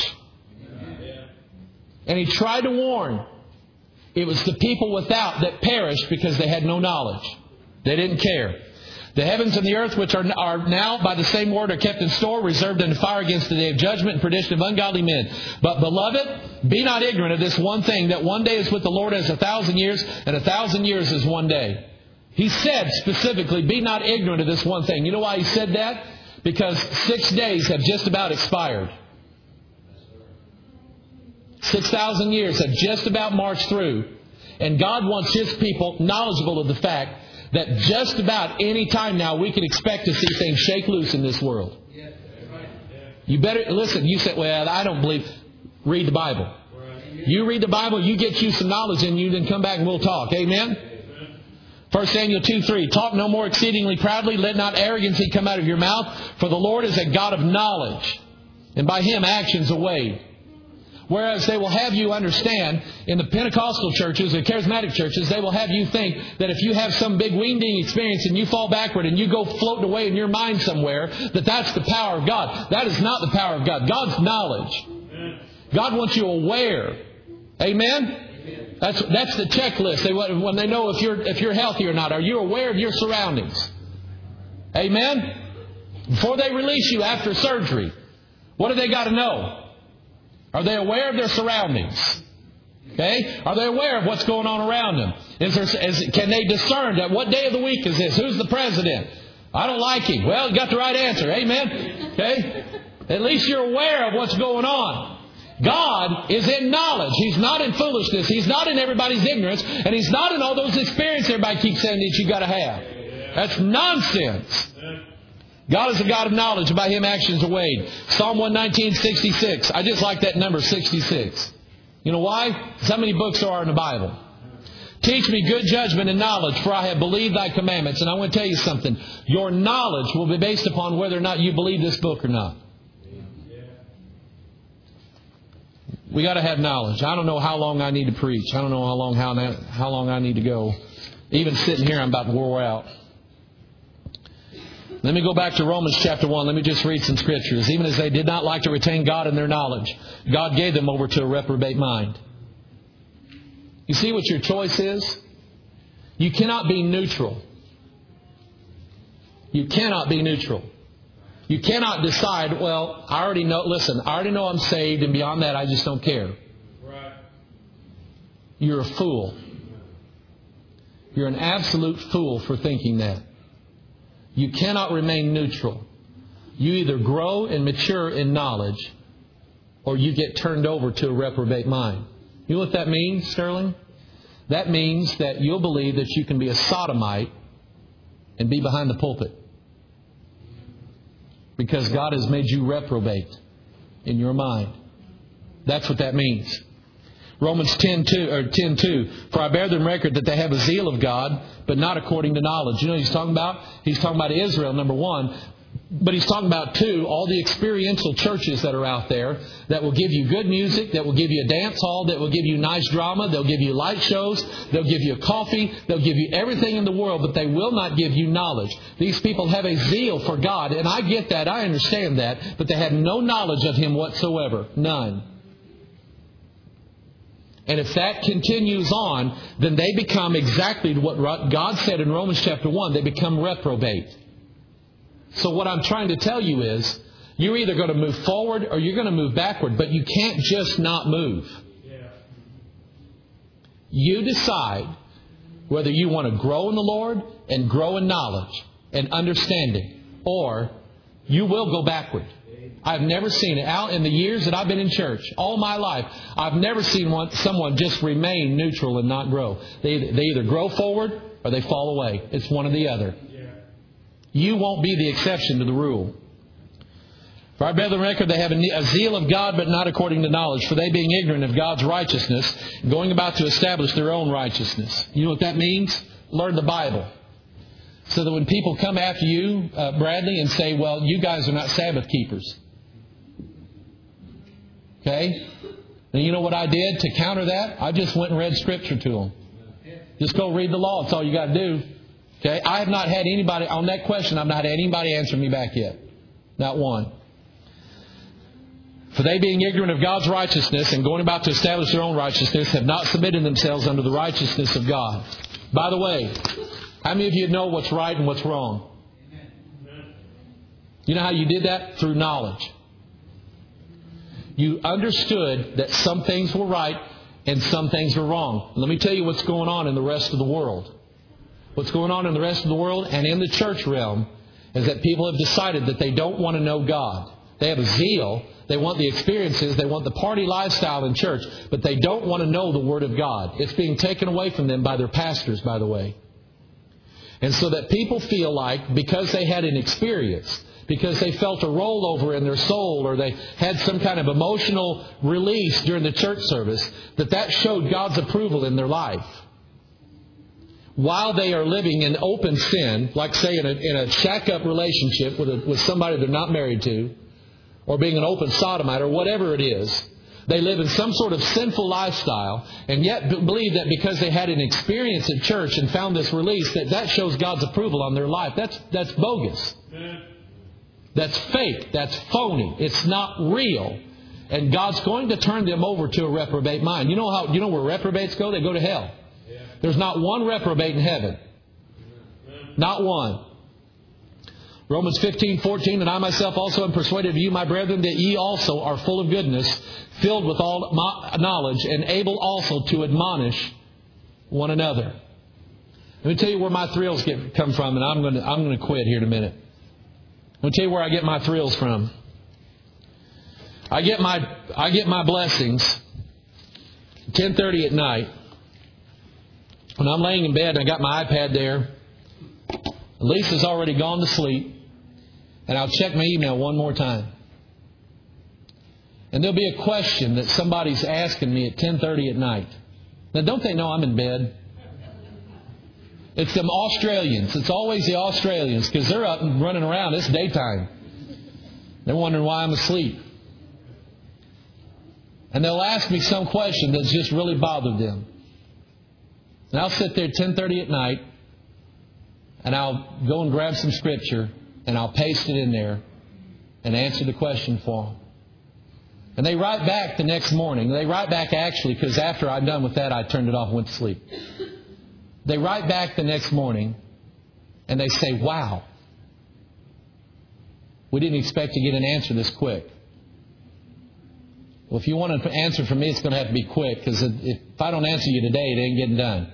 And he tried to warn. It was the people without that perished because they had no knowledge. They didn't care. The heavens and the earth, which are, are now by the same word, are kept in store, reserved unto fire against the day of judgment and perdition of ungodly men. But, beloved, be not ignorant of this one thing, that one day is with the Lord as a thousand years, and a thousand years is one day. He said specifically, be not ignorant of this one thing. You know why He said that? Because six days have just about expired. Six thousand years have just about marched through. And God wants His people knowledgeable of the fact that just about any time now we can expect to see things shake loose in this world. You better, listen, you say, well, I don't believe. Read the Bible. You read the Bible, you get you some knowledge in you, then come back and we'll talk. Amen? First Samuel two three. Talk no more exceedingly proudly, let not arrogancy come out of your mouth, for the Lord is a God of knowledge, and by Him actions are weighed. Whereas they will have you understand, in the Pentecostal churches or charismatic churches, they will have you think that if you have some big weending experience and you fall backward and you go floating away in your mind somewhere, that that's the power of God. That is not the power of God. God's knowledge. God wants you aware. Amen? That's that's the checklist. They, when they know if you're if you're healthy or not. Are you aware of your surroundings? Amen? Before they release you after surgery, what do they got to know? Are they aware of their surroundings? Okay? Are they aware of what's going on around them? Is there, is, can they discern that what day of the week is this? Who's the president? I don't like him. Well, you got the right answer. Amen? Okay? At least you're aware of what's going on. God is in knowledge. He's not in foolishness. He's not in everybody's ignorance. And He's not in all those experiences everybody keeps saying that you got to have. That's nonsense. God is a God of knowledge. By Him actions are weighed. Psalm one nineteen, sixty-six. I just like that number, sixty-six. You know why? Because how many books there are in the Bible? Teach me good judgment and knowledge, for I have believed Thy commandments. And I want to tell you something. Your knowledge will be based upon whether or not you believe this book or not. We got to have knowledge. I don't know how long I need to preach. I don't know how long how, how long I need to go. Even sitting here, I'm about to wore out. Let me go back to Romans chapter one. Let me just read some scriptures. Even as they did not like to retain God in their knowledge, God gave them over to a reprobate mind. You see what your choice is? You cannot be neutral. You cannot be neutral. You cannot decide, well, I already know, listen, I already know I'm saved, and beyond that, I just don't care. Right. You're a fool. You're an absolute fool for thinking that. You cannot remain neutral. You either grow and mature in knowledge, or you get turned over to a reprobate mind. You know what that means, Sterling? That means that you'll believe that you can be a sodomite and be behind the pulpit. Because God has made you reprobate in your mind. That's what that means. Romans ten two or ten two. For I bear them record that they have a zeal of God, but not according to knowledge. You know what he's talking about? He's talking about Israel, number one. But he's talking about, two, all the experiential churches that are out there that will give you good music, that will give you a dance hall, that will give you nice drama, they'll give you light shows, they'll give you a coffee, they'll give you everything in the world, but they will not give you knowledge. These people have a zeal for God, and I get that, I understand that, but they have no knowledge of Him whatsoever. None. And if that continues on, then they become exactly what God said in Romans chapter one. They become reprobate. So what I'm trying to tell you is, you're either going to move forward or you're going to move backward. But you can't just not move. You decide whether you want to grow in the Lord and grow in knowledge and understanding, or you will go backward. I've never seen it. Out in the years that I've been in church, all my life, I've never seen one, someone just remain neutral and not grow. They, they either grow forward or they fall away. It's one or the other. You won't be the exception to the rule. For I bear the record they have a zeal of God, but not according to knowledge. For they, being ignorant of God's righteousness, going about to establish their own righteousness. You know what that means? Learn the Bible. So that when people come after you, uh, Bradley, and say, well, you guys are not Sabbath keepers. Okay? And you know what I did to counter that? I just went and read Scripture to them. Just go read the law. That's all you got to do. Okay? I have not had anybody, on that question, I've not had anybody answer me back yet. Not one. For they, being ignorant of God's righteousness and going about to establish their own righteousness, have not submitted themselves unto the righteousness of God. By the way, how many of you know what's right and what's wrong? You know how you did that? Through knowledge. You understood that some things were right and some things were wrong. Let me tell you what's going on in the rest of the world. What's going on in the rest of the world and in the church realm is that people have decided that they don't want to know God. They have a zeal. They want the experiences. They want the party lifestyle in church. But they don't want to know the Word of God. It's being taken away from them by their pastors, by the way. And so that people feel like because they had an experience, because they felt a rollover in their soul, or they had some kind of emotional release during the church service, that that showed God's approval in their life. While they are living in open sin, like say in a, in a shack-up relationship with, a, with somebody they're not married to, or being an open sodomite, or whatever it is, they live in some sort of sinful lifestyle, and yet believe that because they had an experience at church and found this release, that that shows God's approval on their life. That's that's bogus. That's fake. That's phony. It's not real. And God's going to turn them over to a reprobate mind. You know how? You know where reprobates go? They go to hell. There's not one reprobate in heaven. Not one. Romans fifteen fourteen, and I myself also am persuaded of you, my brethren, that ye also are full of goodness, filled with all knowledge, and able also to admonish one another. Let me tell you where my thrills get, come from, and I'm going to I'm going to quit here in a minute. Let me tell you where I get my thrills from. I get my I get my blessings ten thirty at night. When I'm laying in bed and I got my iPad there, Lisa's already gone to sleep, and I'll check my email one more time. And there'll be a question that somebody's asking me at ten thirty at night. Now, don't they know I'm in bed? It's them Australians. It's always the Australians, because they're up and running around. It's daytime. They're wondering why I'm asleep. And they'll ask me some question that's just really bothered them. And I'll sit there at ten thirty at night, and I'll go and grab some scripture, and I'll paste it in there and answer the question for them. And they write back the next morning. They write back actually, because after I'm done with that, I turned it off and went to sleep. They write back the next morning, and they say, wow, we didn't expect to get an answer this quick. Well, if you want an answer from me, it's going to have to be quick, because if I don't answer you today, it ain't getting done.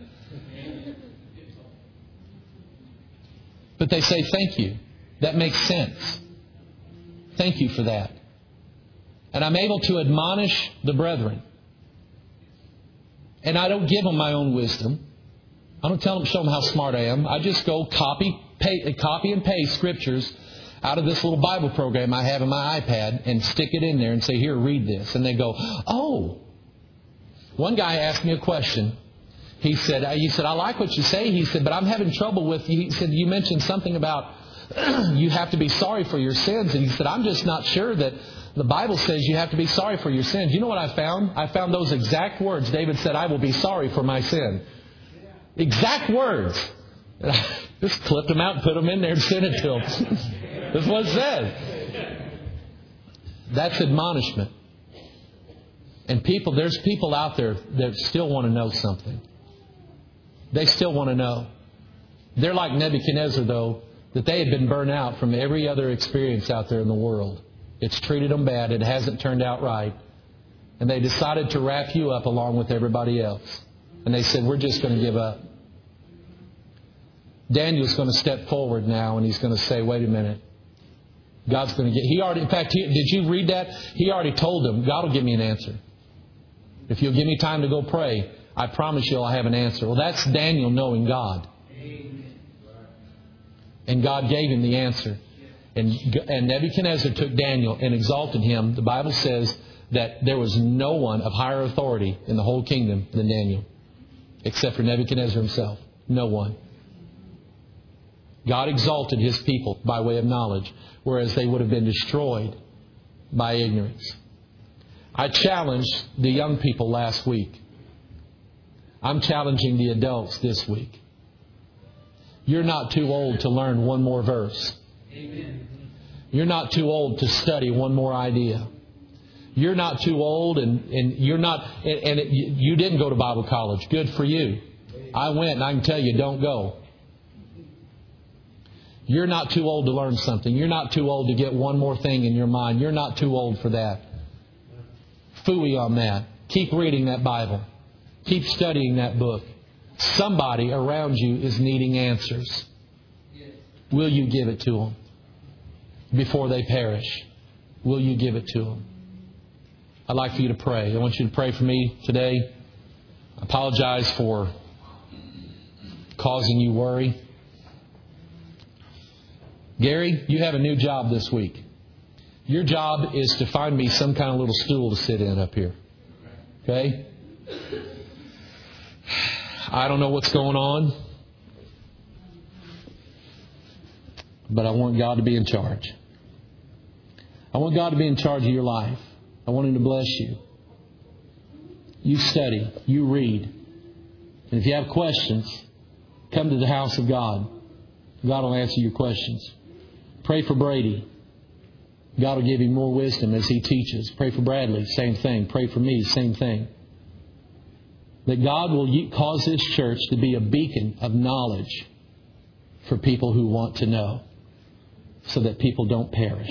But they say, thank you. That makes sense. Thank you for that. And I'm able to admonish the brethren. And I don't give them my own wisdom. I don't tell them, show them how smart I am. I just go copy, pay, copy and paste scriptures out of this little Bible program I have in my iPad and stick it in there and say, here, read this. And they go, oh. One guy asked me a question. He said, he said, I like what you say. He said, but I'm having trouble with, he said, you mentioned something about you have to be sorry for your sins. And he said, I'm just not sure that the Bible says you have to be sorry for your sins. You know what I found? I found those exact words. David said, I will be sorry for my sin. Exact words. And I just clipped them out and put them in there and sent it to him. That's what it says. That's admonishment. And people, there's people out there that still want to know something. They still want to know. They're like Nebuchadnezzar, though, that they had been burnt out from every other experience out there in the world. It's treated them bad. It hasn't turned out right. And they decided to wrap you up along with everybody else. And they said, we're just going to give up. Daniel's going to step forward now, and he's going to say, wait a minute. God's going to get... He already, in fact, he, did you read that? He already told them, God will give me an answer. If you'll give me time to go pray, I promise you I'll have an answer. Well, that's Daniel knowing God. And God gave him the answer. And, and Nebuchadnezzar took Daniel and exalted him. The Bible says that there was no one of higher authority in the whole kingdom than Daniel, except for Nebuchadnezzar himself. No one. God exalted His people by way of knowledge, whereas they would have been destroyed by ignorance. I challenged the young people last week. I'm challenging the adults this week. You're not too old to learn one more verse. Amen. You're not too old to study one more idea. You're not too old, and, and you're not, and, and it, you didn't go to Bible college. Good for you. I went, and I can tell you, don't go. You're not too old to learn something. You're not too old to get one more thing in your mind. You're not too old for that. Phooey on that. Keep reading that Bible. Keep studying that book. Somebody around you is needing answers. Will you give it to them before they perish? Will you give it to them? I'd like for you to pray. I want you to pray for me today. I apologize for causing you worry. Gary, you have a new job this week. Your job is to find me some kind of little stool to sit in up here. Okay? I don't know what's going on, but I want God to be in charge. I want God to be in charge of your life. I want Him to bless you. You study. You read. And if you have questions, come to the house of God. God will answer your questions. Pray for Brady. God will give him more wisdom as he teaches. Pray for Bradley. Same thing. Pray for me. Same thing. That God will cause this church to be a beacon of knowledge for people who want to know, so that people don't perish.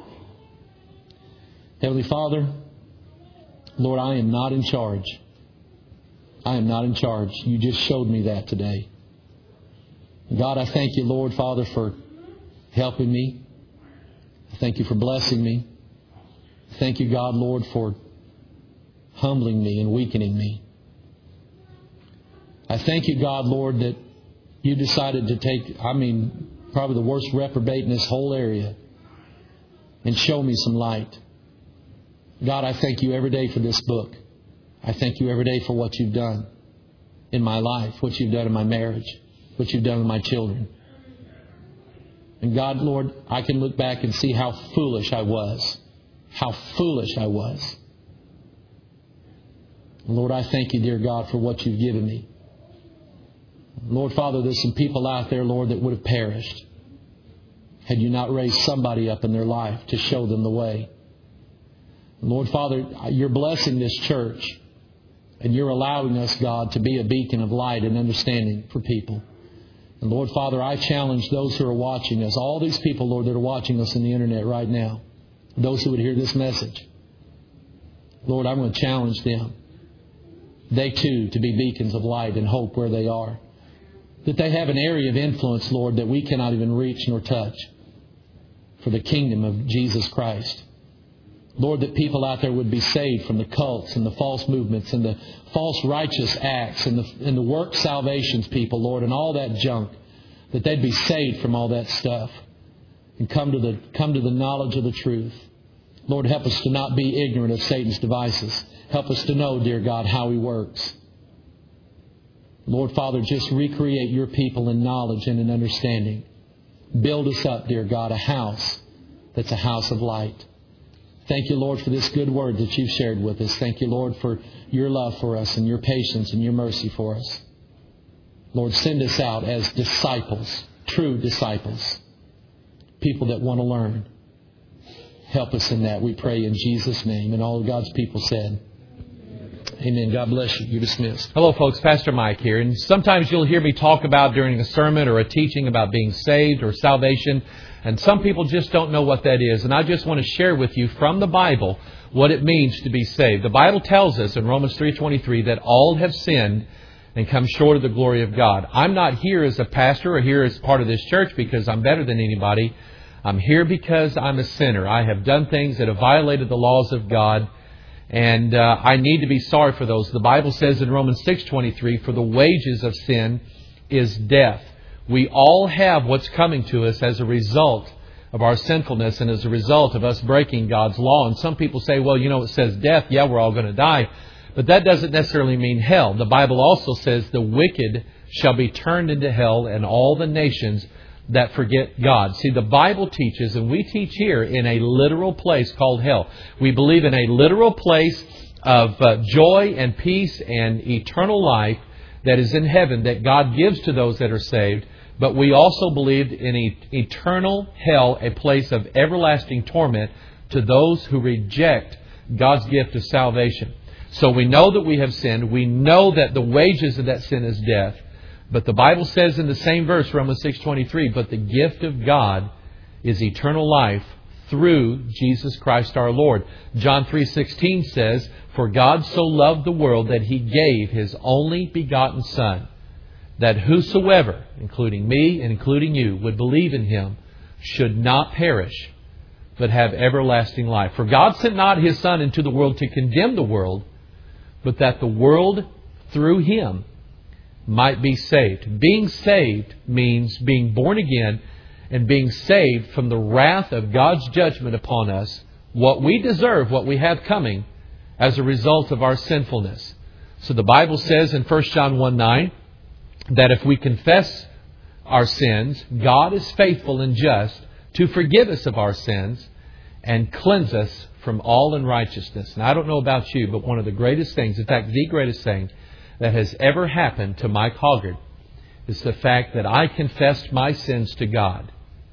Heavenly Father, Lord, I am not in charge. I am not in charge. You just showed me that today. God, I thank you, Lord, Father, for helping me. I thank you for blessing me. Thank you, God, Lord, for humbling me and weakening me. I thank you, God, Lord, that you decided to take, I mean, probably the worst reprobate in this whole area and show me some light. God, I thank you every day for this book. I thank you every day for what you've done in my life, what you've done in my marriage, what you've done with my children. And God, Lord, I can look back and see how foolish I was. How foolish I was. Lord, I thank you, dear God, for what you've given me. Lord, Father, there's some people out there, Lord, that would have perished had you not raised somebody up in their life to show them the way. Lord, Father, you're blessing this church, and you're allowing us, God, to be a beacon of light and understanding for people. And Lord, Father, I challenge those who are watching us, all these people, Lord, that are watching us on the internet right now, those who would hear this message. Lord, I'm going to challenge them. They too to be beacons of light and hope where they are. That they have an area of influence, Lord, that we cannot even reach nor touch for the kingdom of Jesus Christ. Lord, that people out there would be saved from the cults and the false movements and the false righteous acts and the, and the work salvations people, Lord, and all that junk. That they'd be saved from all that stuff and come to the come to the knowledge of the truth. Lord, help us to not be ignorant of Satan's devices. Help us to know, dear God, how he works. Lord, Father, just recreate your people in knowledge and in understanding. Build us up, dear God, a house that's a house of light. Thank you, Lord, for this good word that you've shared with us. Thank you, Lord, for your love for us and your patience and your mercy for us. Lord, send us out as disciples, true disciples, people that want to learn. Help us in that, we pray in Jesus' name. And all of God's people said, amen. God bless you. You're dismissed. Hello, folks. Pastor Mike here. And sometimes you'll hear me talk about during a sermon or a teaching about being saved or salvation. And some people just don't know what that is. And I just want to share with you from the Bible what it means to be saved. The Bible tells us in Romans three twenty-three that all have sinned and come short of the glory of God. I'm not here as a pastor or here as part of this church because I'm better than anybody. I'm here because I'm a sinner. I have done things that have violated the laws of God. And uh, I need to be sorry for those. The Bible says in Romans six twenty-three, for the wages of sin is death. We all have what's coming to us as a result of our sinfulness and as a result of us breaking God's law. And some people say, well, you know, it says death. Yeah, we're all going to die. But that doesn't necessarily mean hell. The Bible also says the wicked shall be turned into hell and all the nations that forget God. See, the Bible teaches, and we teach here, in a literal place called hell. We believe in a literal place of uh, joy and peace and eternal life that is in heaven that God gives to those that are saved. But we also believe in e- eternal hell, a place of everlasting torment to those who reject God's gift of salvation. So we know that we have sinned. We know that the wages of that sin is death. But the Bible says in the same verse, Romans six twenty-three, but the gift of God is eternal life through Jesus Christ our Lord. John three sixteen says, for God so loved the world that He gave His only begotten Son, that whosoever, including me and including you, would believe in Him should not perish, but have everlasting life. For God sent not His Son into the world to condemn the world, but that the world through Him might be saved. Being saved means being born again and being saved from the wrath of God's judgment upon us, what we deserve, what we have coming as a result of our sinfulness. So the Bible says in First John one nine that if we confess our sins, God is faithful and just to forgive us of our sins and cleanse us from all unrighteousness. And I don't know about you, but one of the greatest things, in fact, the greatest thing that has ever happened to Mike Hoggard is the fact that I confessed my sins to God.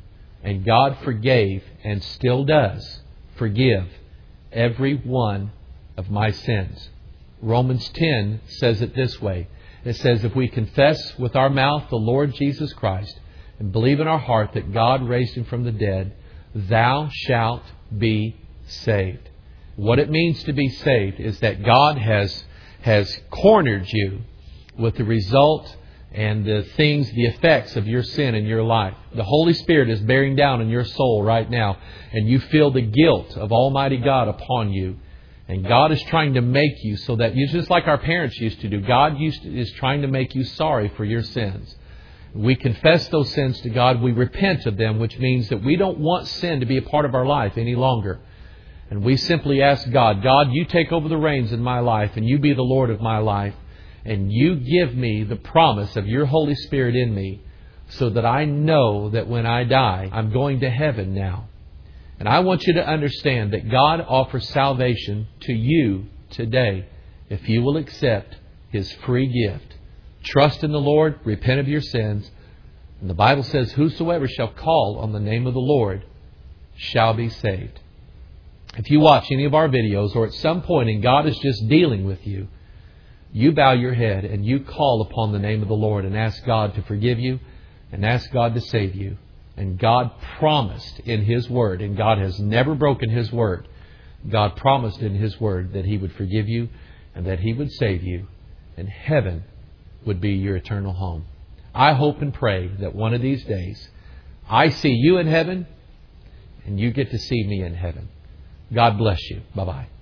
And God forgave and still does forgive every one of my sins. Romans ten says it this way. It says, if we confess with our mouth the Lord Jesus Christ and believe in our heart that God raised Him from the dead, thou shalt be saved. What it means to be saved is that God has, has cornered you with the result and the things, the effects of your sin in your life. The Holy Spirit is bearing down in your soul right now, and you feel the guilt of Almighty God upon you. And God is trying to make you so that you, just like our parents used to do, God used to, is trying to make you sorry for your sins. We confess those sins to God. We repent of them, which means that we don't want sin to be a part of our life any longer. And we simply ask God, God, you take over the reins in my life and you be the Lord of my life. And you give me the promise of your Holy Spirit in me so that I know that when I die, I'm going to heaven now. And I want you to understand that God offers salvation to you today if you will accept His free gift. Trust in the Lord, repent of your sins. And the Bible says, whosoever shall call on the name of the Lord shall be saved. If you watch any of our videos or at some point and God is just dealing with you, you bow your head and you call upon the name of the Lord and ask God to forgive you and ask God to save you. And God promised in His Word, and God has never broken His Word, God promised in His Word that He would forgive you and that He would save you, and heaven would be your eternal home. I hope and pray that one of these days I see you in heaven and you get to see me in heaven. God bless you. Bye-bye.